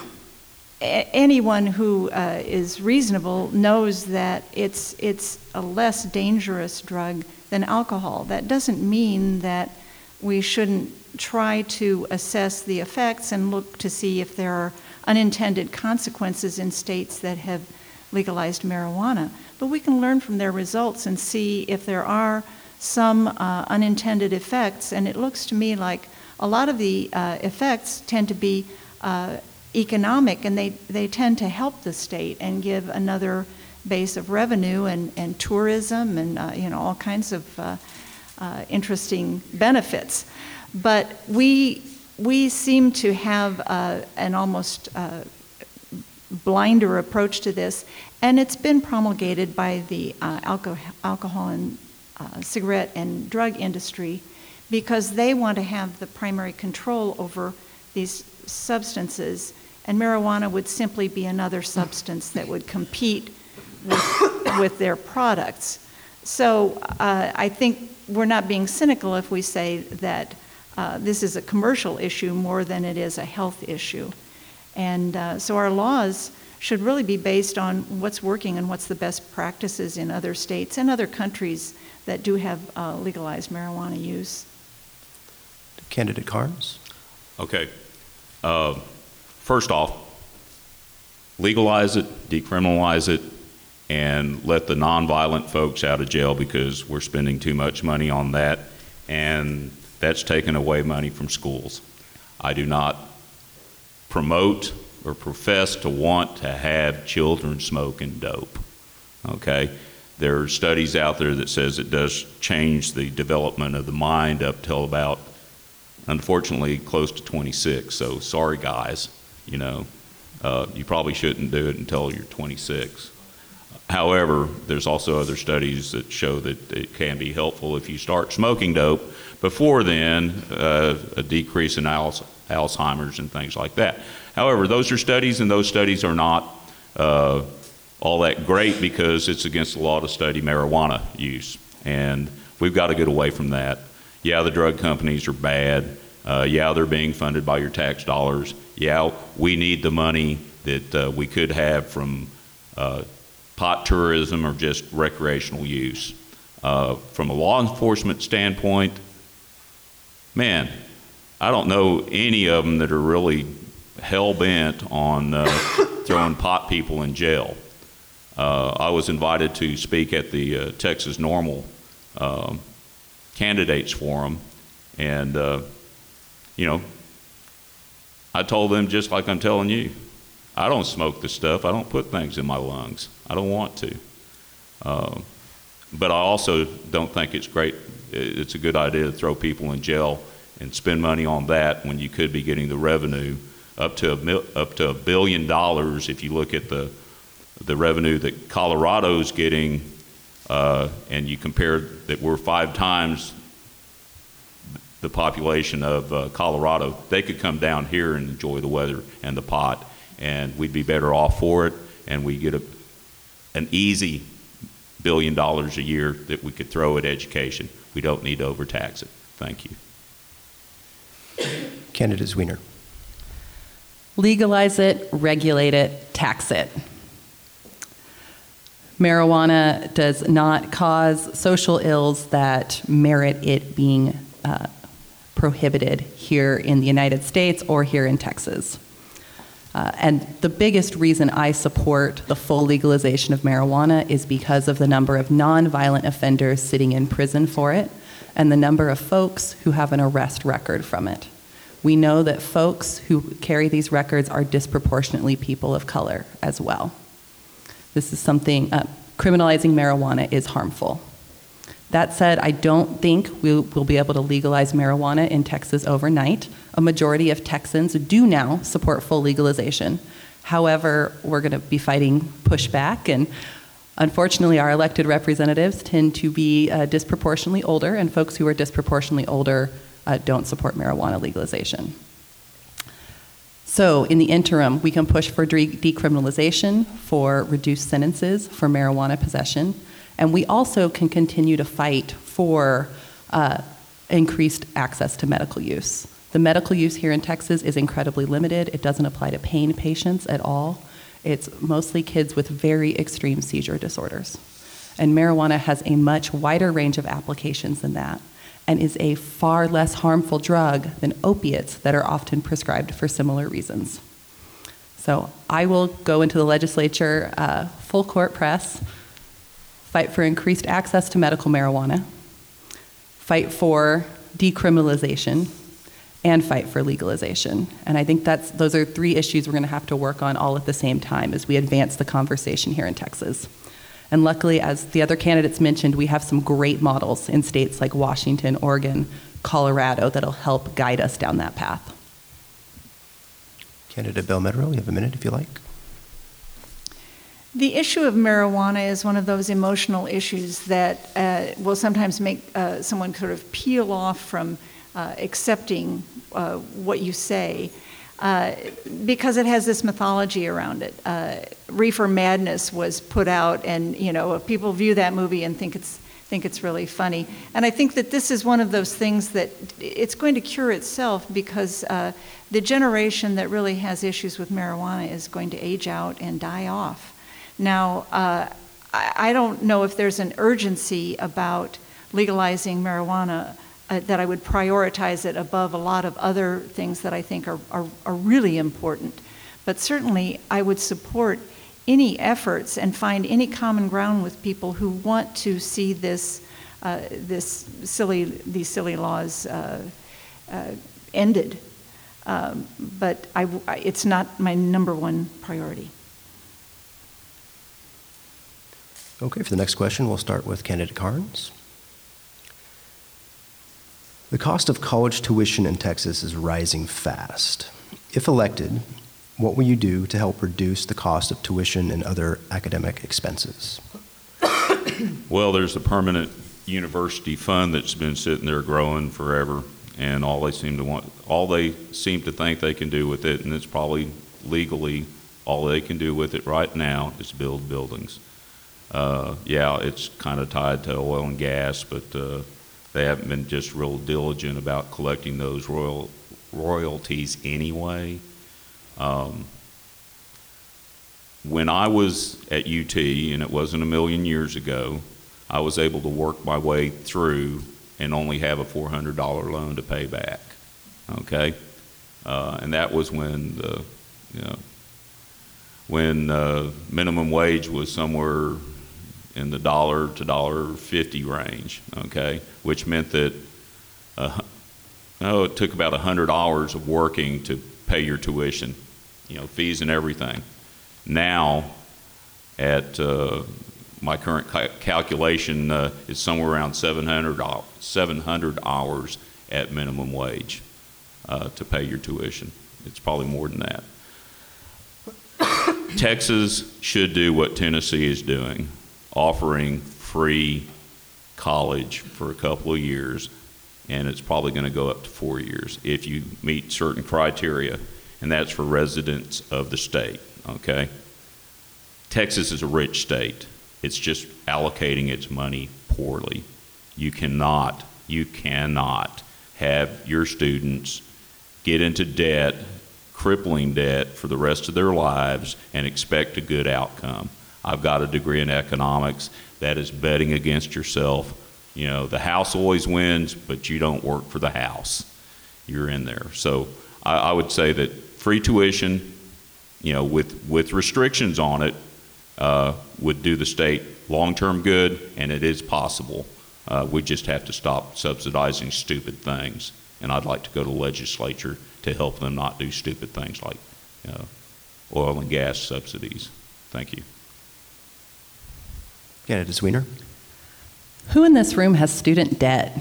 a- anyone who uh, is reasonable knows that it's, it's a less dangerous drug than alcohol. That doesn't mean that we shouldn't try to assess the effects and look to see if there are unintended consequences in states that have legalized marijuana. But we can learn from their results and see if there are some uh, unintended effects. And it looks to me like a lot of the uh, effects tend to be uh, economic, and they, they tend to help the state and give another base of revenue and, and tourism and uh, you know all kinds of uh, uh, interesting benefits. But we we seem to have uh, an almost uh, blinder approach to this, and it's been promulgated by the uh, alcohol, alcohol and uh, cigarette and drug industry because they want to have the primary control over these substances, and marijuana would simply be another substance that would compete with, with their products. So uh, I think we're not being cynical if we say that uh, this is a commercial issue more than it is a health issue. And uh, so our laws should really be based on what's working and what's the best practices in other states and other countries that do have uh, legalized marijuana use. Candidate Carnes? Okay. Uh, first off, legalize it, decriminalize it, and let the nonviolent folks out of jail because we're spending too much money on that, and that's taking away money from schools. I do not promote or profess to want to have children smoking dope, okay? There are studies out there that says it does change the development of the mind up till about, unfortunately, close to twenty-six, so sorry guys, you know, uh, you probably shouldn't do it until you're twenty-six. However, there's also other studies that show that it can be helpful if you start smoking dope before then, uh, a decrease in Al- Alzheimer's and things like that. However, those are studies, and those studies are not uh, all that great because it's against the law to study marijuana use, and we've got to get away from that. Yeah, the drug companies are bad. Uh, yeah, they're being funded by your tax dollars. Yeah, we need the money that uh, we could have from uh, pot tourism or just recreational use. Uh, from a law enforcement standpoint, man, I don't know any of them that are really hell-bent on uh, throwing pot people in jail. Uh, I was invited to speak at the uh, Texas Normal uh, Candidates Forum, and, uh, you know, I told them just like I'm telling you, I don't smoke this stuff. I don't put things in my lungs. I don't want to. Uh, but I also don't think it's great. It's a good idea to throw people in jail and spend money on that when you could be getting the revenue up to a mil, up to a billion dollars. If you look at the the revenue that Colorado's getting, uh, and you compare that we're five times the population of uh, Colorado, they could come down here and enjoy the weather and the pot, and we'd be better off for it, and we get a, an easy billion dollars a year that we could throw at education. We don't need to overtax it. Thank you. Candidate Zwiener. Legalize it, regulate it, tax it. Marijuana does not cause social ills that merit it being uh, prohibited here in the United States or here in Texas. Uh, and the biggest reason I support the full legalization of marijuana is because of the number of nonviolent offenders sitting in prison for it and the number of folks who have an arrest record from it. We know that folks who carry these records are disproportionately people of color as well. This is something, uh, criminalizing marijuana is harmful. That said, I don't think we'll, we'll be able to legalize marijuana in Texas overnight. A majority of Texans do now support full legalization. However, we're going to be fighting pushback, and unfortunately, our elected representatives tend to be uh, disproportionately older, and folks who are disproportionately older uh, don't support marijuana legalization. So in the interim, we can push for de- decriminalization, for reduced sentences for marijuana possession, and we also can continue to fight for uh, increased access to medical use. The medical use here in Texas is incredibly limited. It doesn't apply to pain patients at all. It's mostly kids with very extreme seizure disorders. And marijuana has a much wider range of applications than that, and is a far less harmful drug than opiates that are often prescribed for similar reasons. So I will go into the legislature, uh, full court press, fight for increased access to medical marijuana, fight for decriminalization, and fight for legalization. And I think that's, those are three issues we're going to have to work on all at the same time as we advance the conversation here in Texas. And luckily, as the other candidates mentioned, we have some great models in states like Washington, Oregon, Colorado that'll help guide us down that path. Candidate Bell Medero, you have a minute if you like. The issue of marijuana is one of those emotional issues that uh, will sometimes make uh, someone sort of peel off from uh, accepting uh, what you say uh, because it has this mythology around it. Uh, Reefer Madness was put out, and you know people view that movie and think it's think it's really funny. And I think that this is one of those things that it's going to cure itself because uh, the generation that really has issues with marijuana is going to age out and die off. Now, uh, I, I don't know if there's an urgency about legalizing marijuana uh, that I would prioritize it above a lot of other things that I think are, are, are really important. But certainly, I would support any efforts and find any common ground with people who want to see this, uh, this silly, these silly laws uh, uh, ended. Um, but I, it's not my number one priority. Okay, for the next question, we'll start with candidate Carnes. The cost of college tuition in Texas is rising fast. If elected, what will you do to help reduce the cost of tuition and other academic expenses? Well, there's a permanent university fund that's been sitting there growing forever, and all they seem to want, all they seem to think they can do with it, and it's probably legally all they can do with it right now is build buildings. Uh, yeah, it's kind of tied to oil and gas, but uh, they haven't been just real diligent about collecting those royal royalties anyway. Um, when I was at U T, and it wasn't a million years ago, I was able to work my way through and only have a four hundred dollars loan to pay back, okay? Uh, and that was when the, you know, when uh, minimum wage was somewhere in the dollar to dollar fifty range, okay? Which meant that, uh, oh, it took about one hundred hours of working to pay your tuition, you know, fees and everything. Now, at uh, my current ca- calculation, uh, is somewhere around seven hundred hours at minimum wage uh, to pay your tuition. It's probably more than that. Texas should do what Tennessee is doing, offering free college for a couple of years, and it's probably going to go up to four years if you meet certain criteria, and that's for residents of the state, okay? Texas is a rich state. It's just allocating its money poorly. You cannot, you cannot have your students get into debt, crippling debt for the rest of their lives and expect a good outcome. I've got a degree in economics. That is betting against yourself. You know, the house always wins, but you don't work for the house. You're in there. So I, I would say that free tuition, you know, with, with restrictions on it, uh, would do the state long-term good, and it is possible. Uh, we just have to stop subsidizing stupid things. And I'd like to go to the legislature to help them not do stupid things like uh, oil and gas subsidies. Thank you. Candidate Weiner. Who in this room has student debt?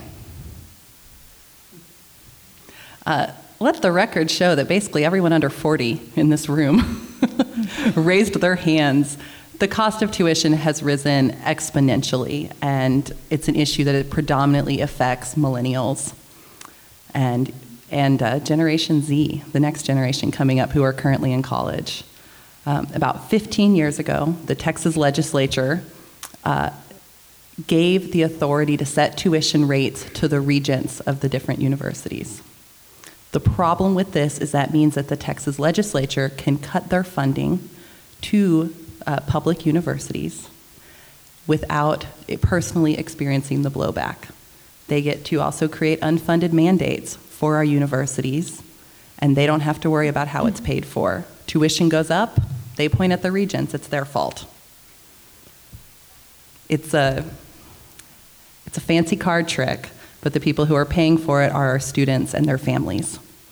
Uh, let the record show that basically everyone under forty in this room raised their hands. The cost of tuition has risen exponentially, and it's an issue that it predominantly affects millennials and and uh, Generation Z, the next generation coming up who are currently in college. Um, about fifteen years ago, the Texas legislature uh, gave the authority to set tuition rates to the regents of the different universities. The problem with this is that means that the Texas legislature can cut their funding to uh, public universities without it personally experiencing the blowback. They get to also create unfunded mandates for our universities, and they don't have to worry about how it's paid for. Tuition goes up, they point at the regents, it's their fault. It's a, it's a fancy card trick, but the people who are paying for it are our students and their families.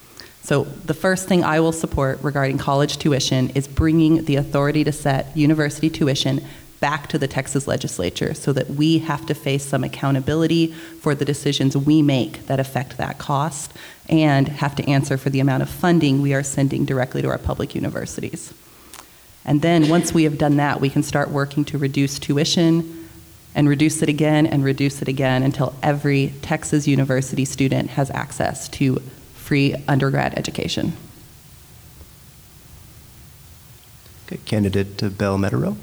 So the first thing I will support regarding college tuition is bringing the authority to set university tuition back to the Texas legislature so that we have to face some accountability for the decisions we make that affect that cost and have to answer for the amount of funding we are sending directly to our public universities. And then once we have done that, we can start working to reduce tuition and reduce it again and reduce it again until every Texas university student has access to free undergrad education. Okay, candidate uh, Belle Metereau.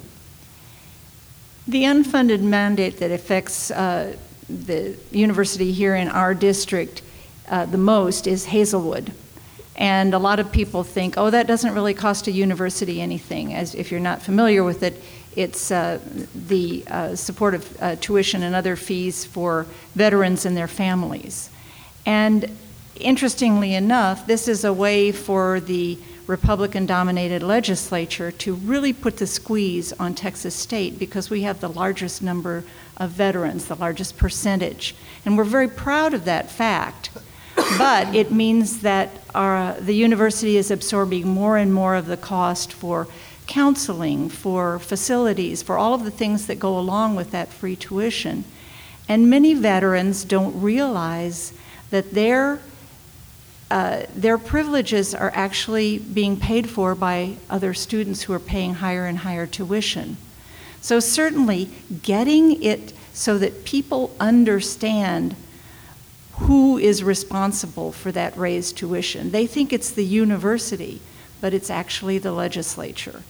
The unfunded mandate that affects uh, the university here in our district uh, the most is Hazelwood. And a lot of people think, oh, that doesn't really cost a university anything. As if you're not familiar with it, it's uh, the uh, support of uh, tuition and other fees for veterans and their families. And interestingly enough, this is a way for the Republican-dominated legislature to really put the squeeze on Texas State because we have the largest number of veterans, the largest percentage. And we're very proud of that fact. But it means that our, the university is absorbing more and more of the cost for counseling, for facilities, for all of the things that go along with that free tuition. And many veterans don't realize that their Uh, their privileges are actually being paid for by other students who are paying higher and higher tuition. So certainly getting it so that people understand who is responsible for that raised tuition. They think it's the university, but it's actually the legislature.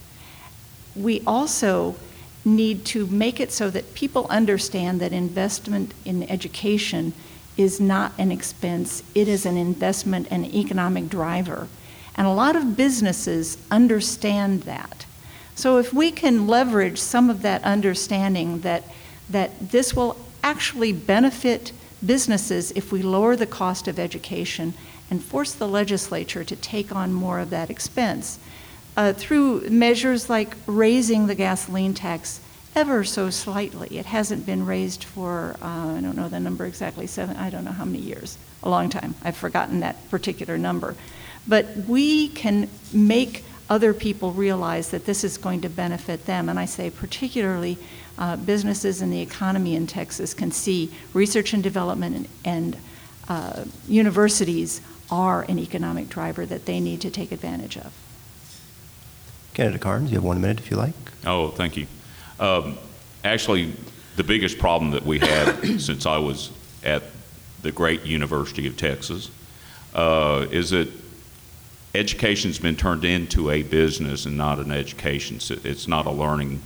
We also need to make it so that people understand that investment in education is not an expense, it is an investment and economic driver. And a lot of businesses understand that. So if we can leverage some of that understanding that, that this will actually benefit businesses if we lower the cost of education and force the legislature to take on more of that expense, uh, through measures like raising the gasoline tax ever so slightly. It hasn't been raised for, uh, I don't know the number exactly, seven, I don't know how many years, a long time. I've forgotten that particular number. But we can make other people realize that this is going to benefit them. And I say particularly uh, businesses in the economy in Texas can see research and development and, and uh, universities are an economic driver that they need to take advantage of. Candidate Carnes, you have one minute if you like. Oh, thank you. Um, actually, the biggest problem that we had since I was at the great University of Texas uh, is that education's been turned into a business and not an education. It's not a learning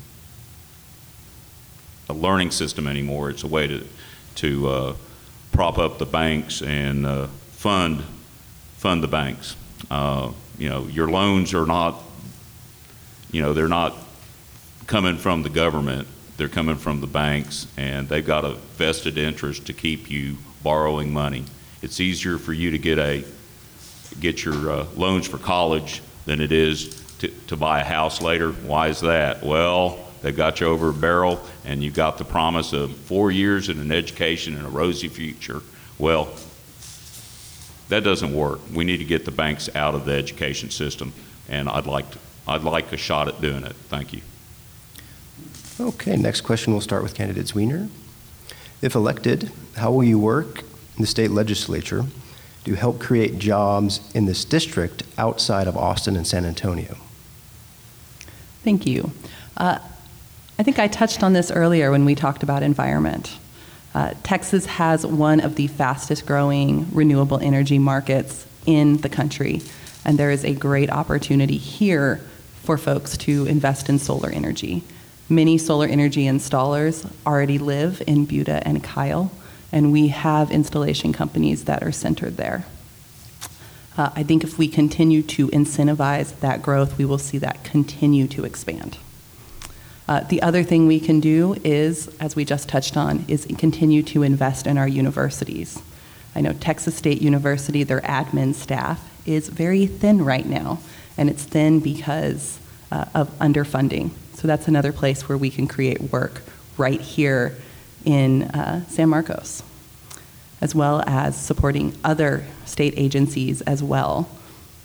a learning system anymore. It's a way to to uh, prop up the banks and uh, fund fund the banks. Uh, you know, your loans are not. You know, they're not coming from the government, they're coming from the banks, and they've got a vested interest to keep you borrowing money. It's easier for you to get a get your uh, loans for college than it is to, to buy a house later. Why is that? Well, they've got you over a barrel, and you've got the promise of four years in an education and a rosy future. Well, that doesn't work. We need to get the banks out of the education system, and I'd like to, I'd like a shot at doing it. Thank you. Okay, next question will start with candidate Zwiener. If elected, how will you work in the state legislature to help create jobs in this district outside of Austin and San Antonio? Thank you. Uh, I think I touched on this earlier when we talked about environment. Uh, Texas has one of the fastest growing renewable energy markets in the country, and there is a great opportunity here for folks to invest in solar energy. Many solar energy installers already live in Buda and Kyle, and we have installation companies that are centered there. Uh, I think if we continue to incentivize that growth, we will see that continue to expand. Uh, the other thing we can do is, as we just touched on, is continue to invest in our universities. I know Texas State University, their admin staff is very thin right now, and it's thin because uh, of underfunding. So that's another place where we can create work right here in uh, San Marcos, as well as supporting other state agencies as well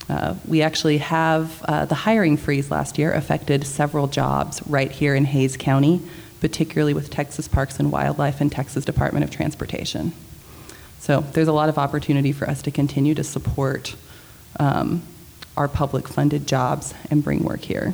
Uh, we actually have uh, the hiring freeze last year affected several jobs right here in Hays County, particularly with Texas Parks and Wildlife and Texas Department of Transportation. So there's a lot of opportunity for us to continue to support um, our public funded jobs and bring work here.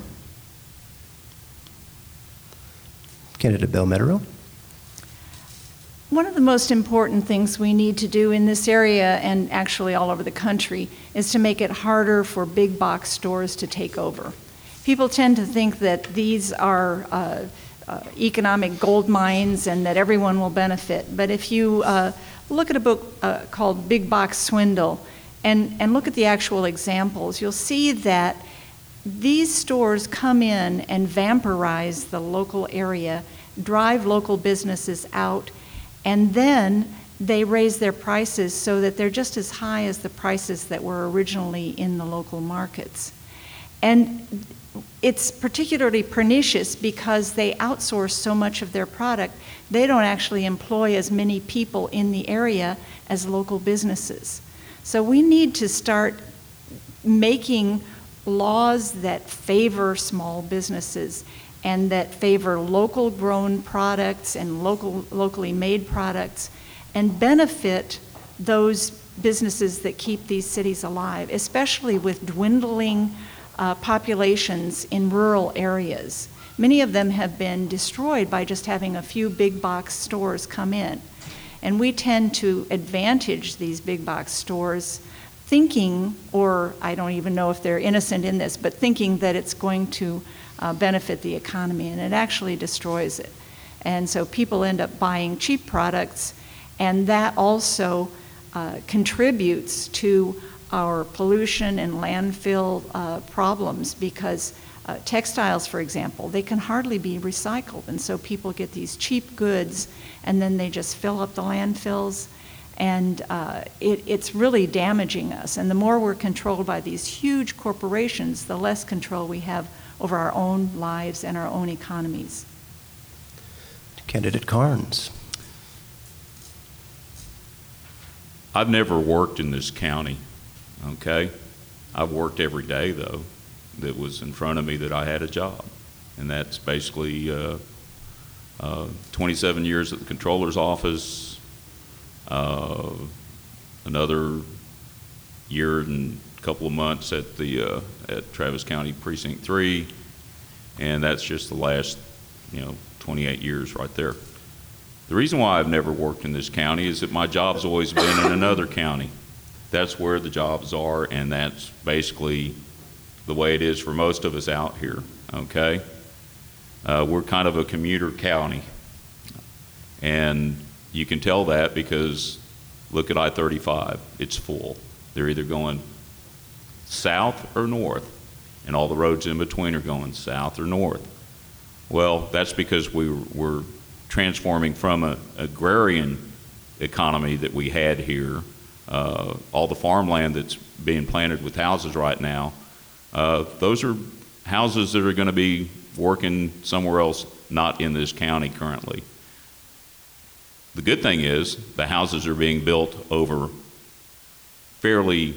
Candidate Bell Metero. One of the most important things we need to do in this area, and actually all over the country, is to make it harder for big box stores to take over. People tend to think that these are uh, uh, economic gold mines and that everyone will benefit. But if you uh, look at a book uh, called Big Box Swindle and, and look at the actual examples, you'll see that these stores come in and vampirize the local area, drive local businesses out, and then they raise their prices so that they're just as high as the prices that were originally in the local markets. And it's particularly pernicious because they outsource so much of their product. They don't actually employ as many people in the area as local businesses. So we need to start making laws that favor small businesses and that favor local grown products and local, locally made products and benefit those businesses that keep these cities alive, especially with dwindling uh, populations in rural areas. Many of them have been destroyed by just having a few big box stores come in. And we tend to advantage these big box stores thinking, or I don't even know if they're innocent in this, but thinking that it's going to uh, benefit the economy, and it actually destroys it. And so people end up buying cheap products, and that also uh, contributes to our pollution and landfill uh, problems because uh, textiles, for example, they can hardly be recycled, and so people get these cheap goods and then they just fill up the landfills. And uh, it, it's really damaging us. And the more we're controlled by these huge corporations, the less control we have over our own lives and our own economies. Candidate Carnes. I've never worked in this county, okay? I've worked every day, though, that was in front of me that I had a job. And that's basically uh, uh, twenty-seven years at the Comptroller's office, Uh, another year and a couple of months at the uh, at Travis County Precinct three, and that's just the last, you know, twenty-eight years right there. The reason why I've never worked in this county is that my job's always been in another county. That's where the jobs are, and that's basically the way it is for most of us out here, okay? Uh, we're kind of a commuter county, and you can tell that because look at I thirty-five, it's full. They're either going south or north, and all the roads in between are going south or north. Well, that's because we were transforming from an agrarian economy that we had here. Uh, all the farmland that's being planted with houses right now, uh, those are houses that are going to be working somewhere else, not in this county currently. The good thing is the houses are being built over fairly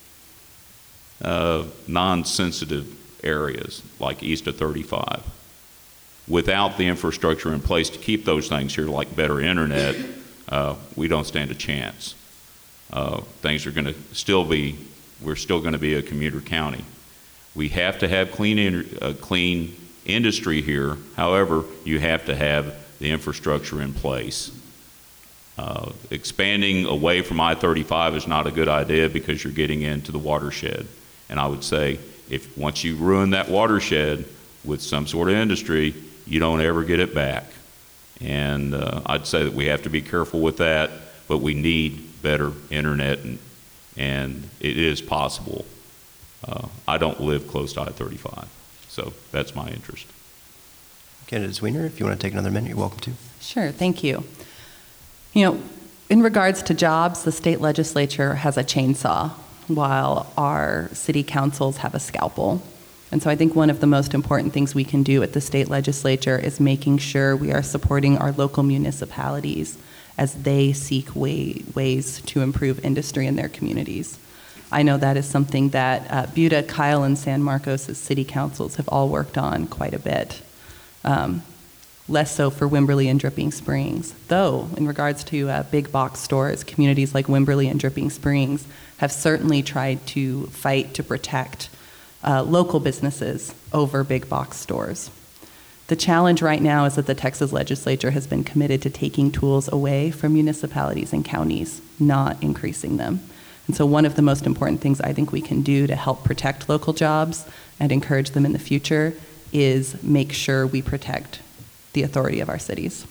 uh, non-sensitive areas like east of thirty-five. Without the infrastructure in place to keep those things here, like better internet, uh, we don't stand a chance. Uh, things are going to still be, we're still going to be a commuter county. We have to have clean, in, uh, clean industry here. However, you have to have the infrastructure in place. Uh, expanding away from I thirty-five is not a good idea because you're getting into the watershed. And I would say if once you ruin that watershed with some sort of industry, you don't ever get it back. And uh, I'd say that we have to be careful with that, but we need better internet, and, and it is possible. Uh, I don't live close to I thirty-five, so that's my interest. Candidate Zwiener, if you want to take another minute, you're welcome to. Sure, thank you. You know, in regards to jobs, the state legislature has a chainsaw while our city councils have a scalpel. And so I think one of the most important things we can do at the state legislature is making sure we are supporting our local municipalities as they seek way, ways to improve industry in their communities. I know that is something that uh, Buda, Kyle, and San Marcos' city councils have all worked on quite a bit. Um, less so for Wimberley and Dripping Springs. Though, in regards to uh, big box stores, communities like Wimberley and Dripping Springs have certainly tried to fight to protect uh, local businesses over big box stores. The challenge right now is that the Texas legislature has been committed to taking tools away from municipalities and counties, not increasing them. And so one of the most important things I think we can do to help protect local jobs and encourage them in the future is make sure we protect the authority of our cities.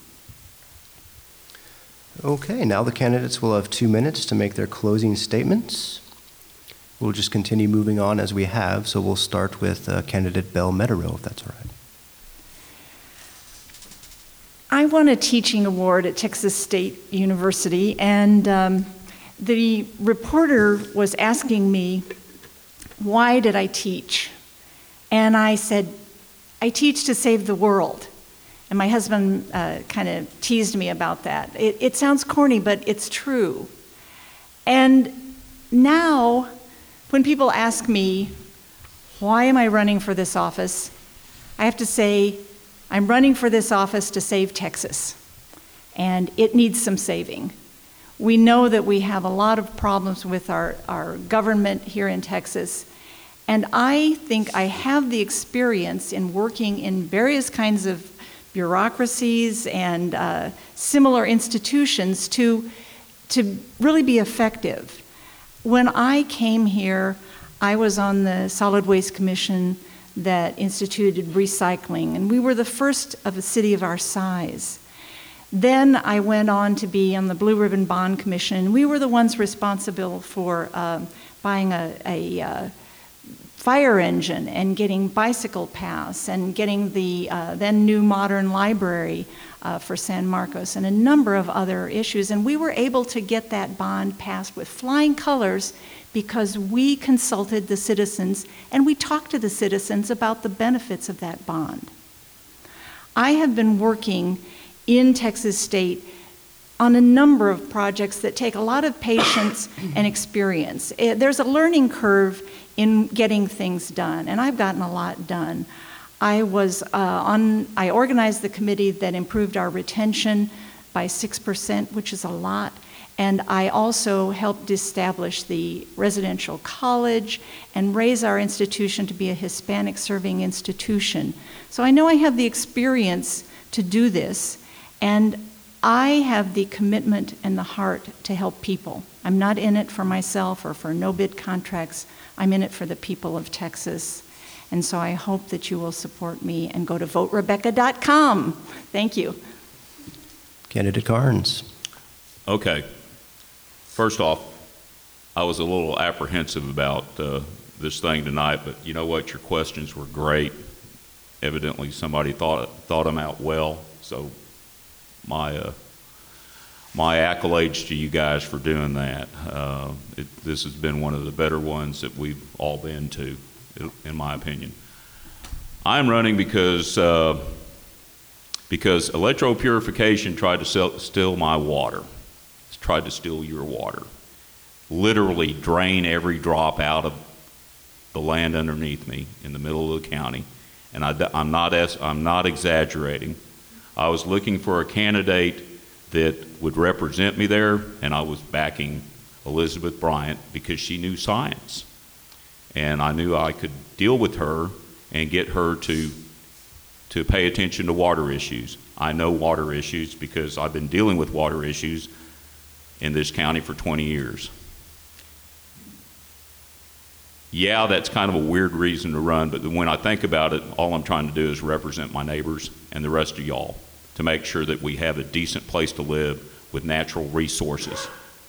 Okay, now the candidates will have two minutes to make their closing statements. We'll just continue moving on as we have, so we'll start with uh, candidate Belle Mederow, if that's all right. I won a teaching award at Texas State University, and um, the reporter was asking me, why did I teach? And I said, I teach to save the world. And my husband uh, kind of teased me about that. It, it sounds corny, but it's true. And now, when people ask me, why am I running for this office? I have to say, I'm running for this office to save Texas, and it needs some saving. We know that we have a lot of problems with our, our government here in Texas, and I think I have the experience in working in various kinds of bureaucracies and uh, similar institutions to, to really be effective. When I came here, I was on the Solid Waste Commission that instituted recycling, and we were the first of a city of our size. Then I went on to be on the Blue Ribbon Bond Commission, and we were the ones responsible for uh, buying a, a uh, fire engine and getting bicycle paths and getting the uh, then new modern library uh, for San Marcos and a number of other issues. And we were able to get that bond passed with flying colors because we consulted the citizens and we talked to the citizens about the benefits of that bond. I have been working in Texas State on a number of projects that take a lot of patience and experience. There's a learning curve in getting things done, and I've gotten a lot done. I was uh, on, I organized the committee that improved our retention by six percent, which is a lot. And I also helped establish the residential college and raise our institution to be a Hispanic serving institution. So I know I have the experience to do this, and I have the commitment and the heart to help people. I'm not in it for myself or for no-bid contracts. I'm in it for the people of Texas. And so I hope that you will support me and go to vote rebecca dot com. Thank you. Candidate Carnes. Okay. First off, I was a little apprehensive about uh, this thing tonight, but you know what? Your questions were great. Evidently, somebody thought thought them out well. So, my uh, my accolades to you guys for doing that. Uh, it, this has been one of the better ones that we've all been to, in my opinion. I'm running because uh, because electropurification tried to sell, steal my water. Tried to steal your water, literally drain every drop out of the land underneath me in the middle of the county. And I, I'm not I'm not exaggerating. I was looking for a candidate that would represent me there, and I was backing Elizabeth Bryant because she knew science, and I knew I could deal with her and get her to to pay attention to water issues. I know water issues because I've been dealing with water issues in this county for twenty years. Yeah, that's kind of a weird reason to run, but when I think about it, all I'm trying to do is represent my neighbors and the rest of y'all to make sure that we have a decent place to live with natural resources.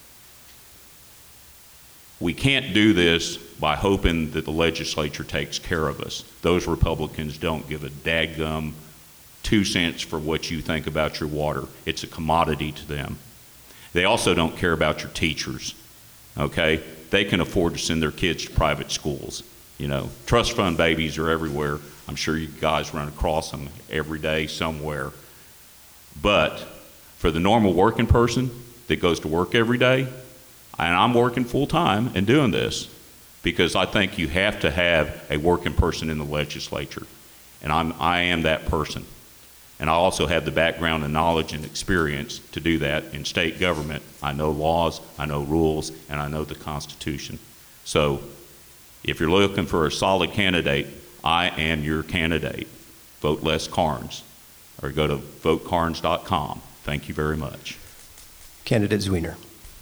We can't do this by hoping that the legislature takes care of us. Those Republicans don't give a dadgum two cents for what you think about your water. It's a commodity to them. They also don't care about your teachers, okay? They can afford to send their kids to private schools. You know, trust fund babies are everywhere. I'm sure you guys run across them every day somewhere. But for the normal working person that goes to work every day, and I'm working full time and doing this, because I think you have to have a working person in the legislature, and I'm, I am that person. And I also have the background and knowledge and experience to do that in state government. I know laws, I know rules, and I know the Constitution. So if you're looking for a solid candidate, I am your candidate. Vote Les Carnes, or go to vote carnes dot com. Thank you very much. Candidate Zwiener.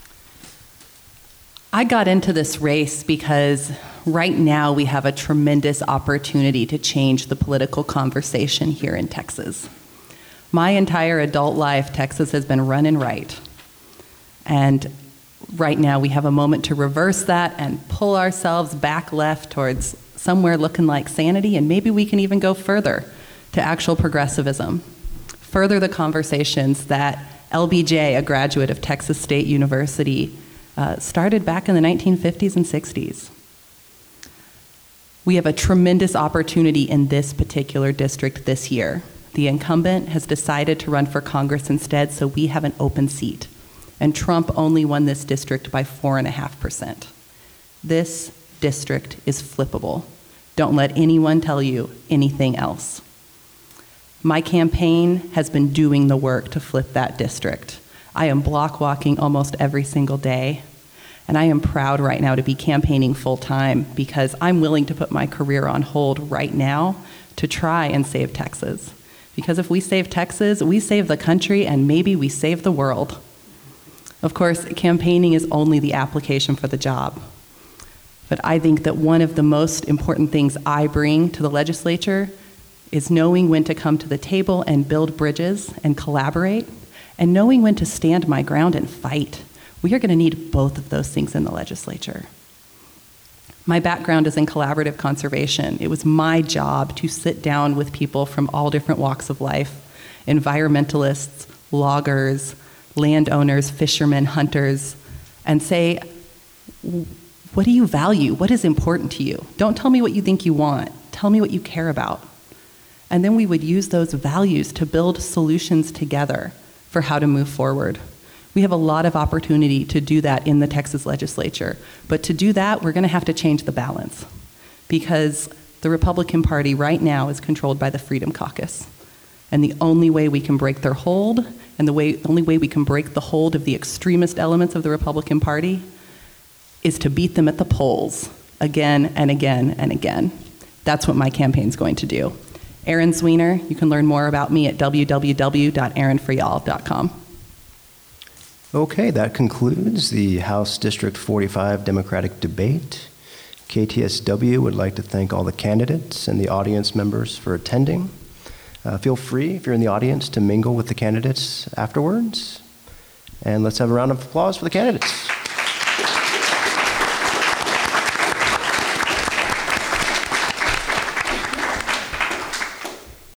I got into this race because right now we have a tremendous opportunity to change the political conversation here in Texas. My entire adult life, Texas has been running right. And right now we have a moment to reverse that and pull ourselves back left towards somewhere looking like sanity, and maybe we can even go further to actual progressivism. Further the conversations that L B J, a graduate of Texas State University, uh, started back in the nineteen fifties and sixties. We have a tremendous opportunity in this particular district this year. The incumbent has decided to run for Congress instead, so we have an open seat. And Trump only won this district by four and a half percent. This district is flippable. Don't let anyone tell you anything else. My campaign has been doing the work to flip that district. I am block walking almost every single day, and I am proud right now to be campaigning full time because I'm willing to put my career on hold right now to try and save Texas. Because if we save Texas, we save the country, and maybe we save the world. Of course, campaigning is only the application for the job. But I think that one of the most important things I bring to the legislature is knowing when to come to the table and build bridges and collaborate, and knowing when to stand my ground and fight. We are going to need both of those things in the legislature. My background is in collaborative conservation. It was my job to sit down with people from all different walks of life, environmentalists, loggers, landowners, fishermen, hunters, and say, what do you value? What is important to you? Don't tell me what you think you want. Tell me what you care about. And then we would use those values to build solutions together for how to move forward. We have a lot of opportunity to do that in the Texas legislature. But to do that, we're going to have to change the balance, because the Republican Party right now is controlled by the Freedom Caucus. And the only way we can break their hold, and the, way, the only way we can break the hold of the extremist elements of the Republican Party, is to beat them at the polls again and again and again. That's what my campaign's going to do. Erin Zwiener, you can learn more about me at w w w dot erin for y'all dot com. Okay, that concludes the House District forty-five Democratic debate. K T S W would like to thank all the candidates and the audience members for attending. Uh, feel free, if you're in the audience, to mingle with the candidates afterwards. And let's have a round of applause for the candidates.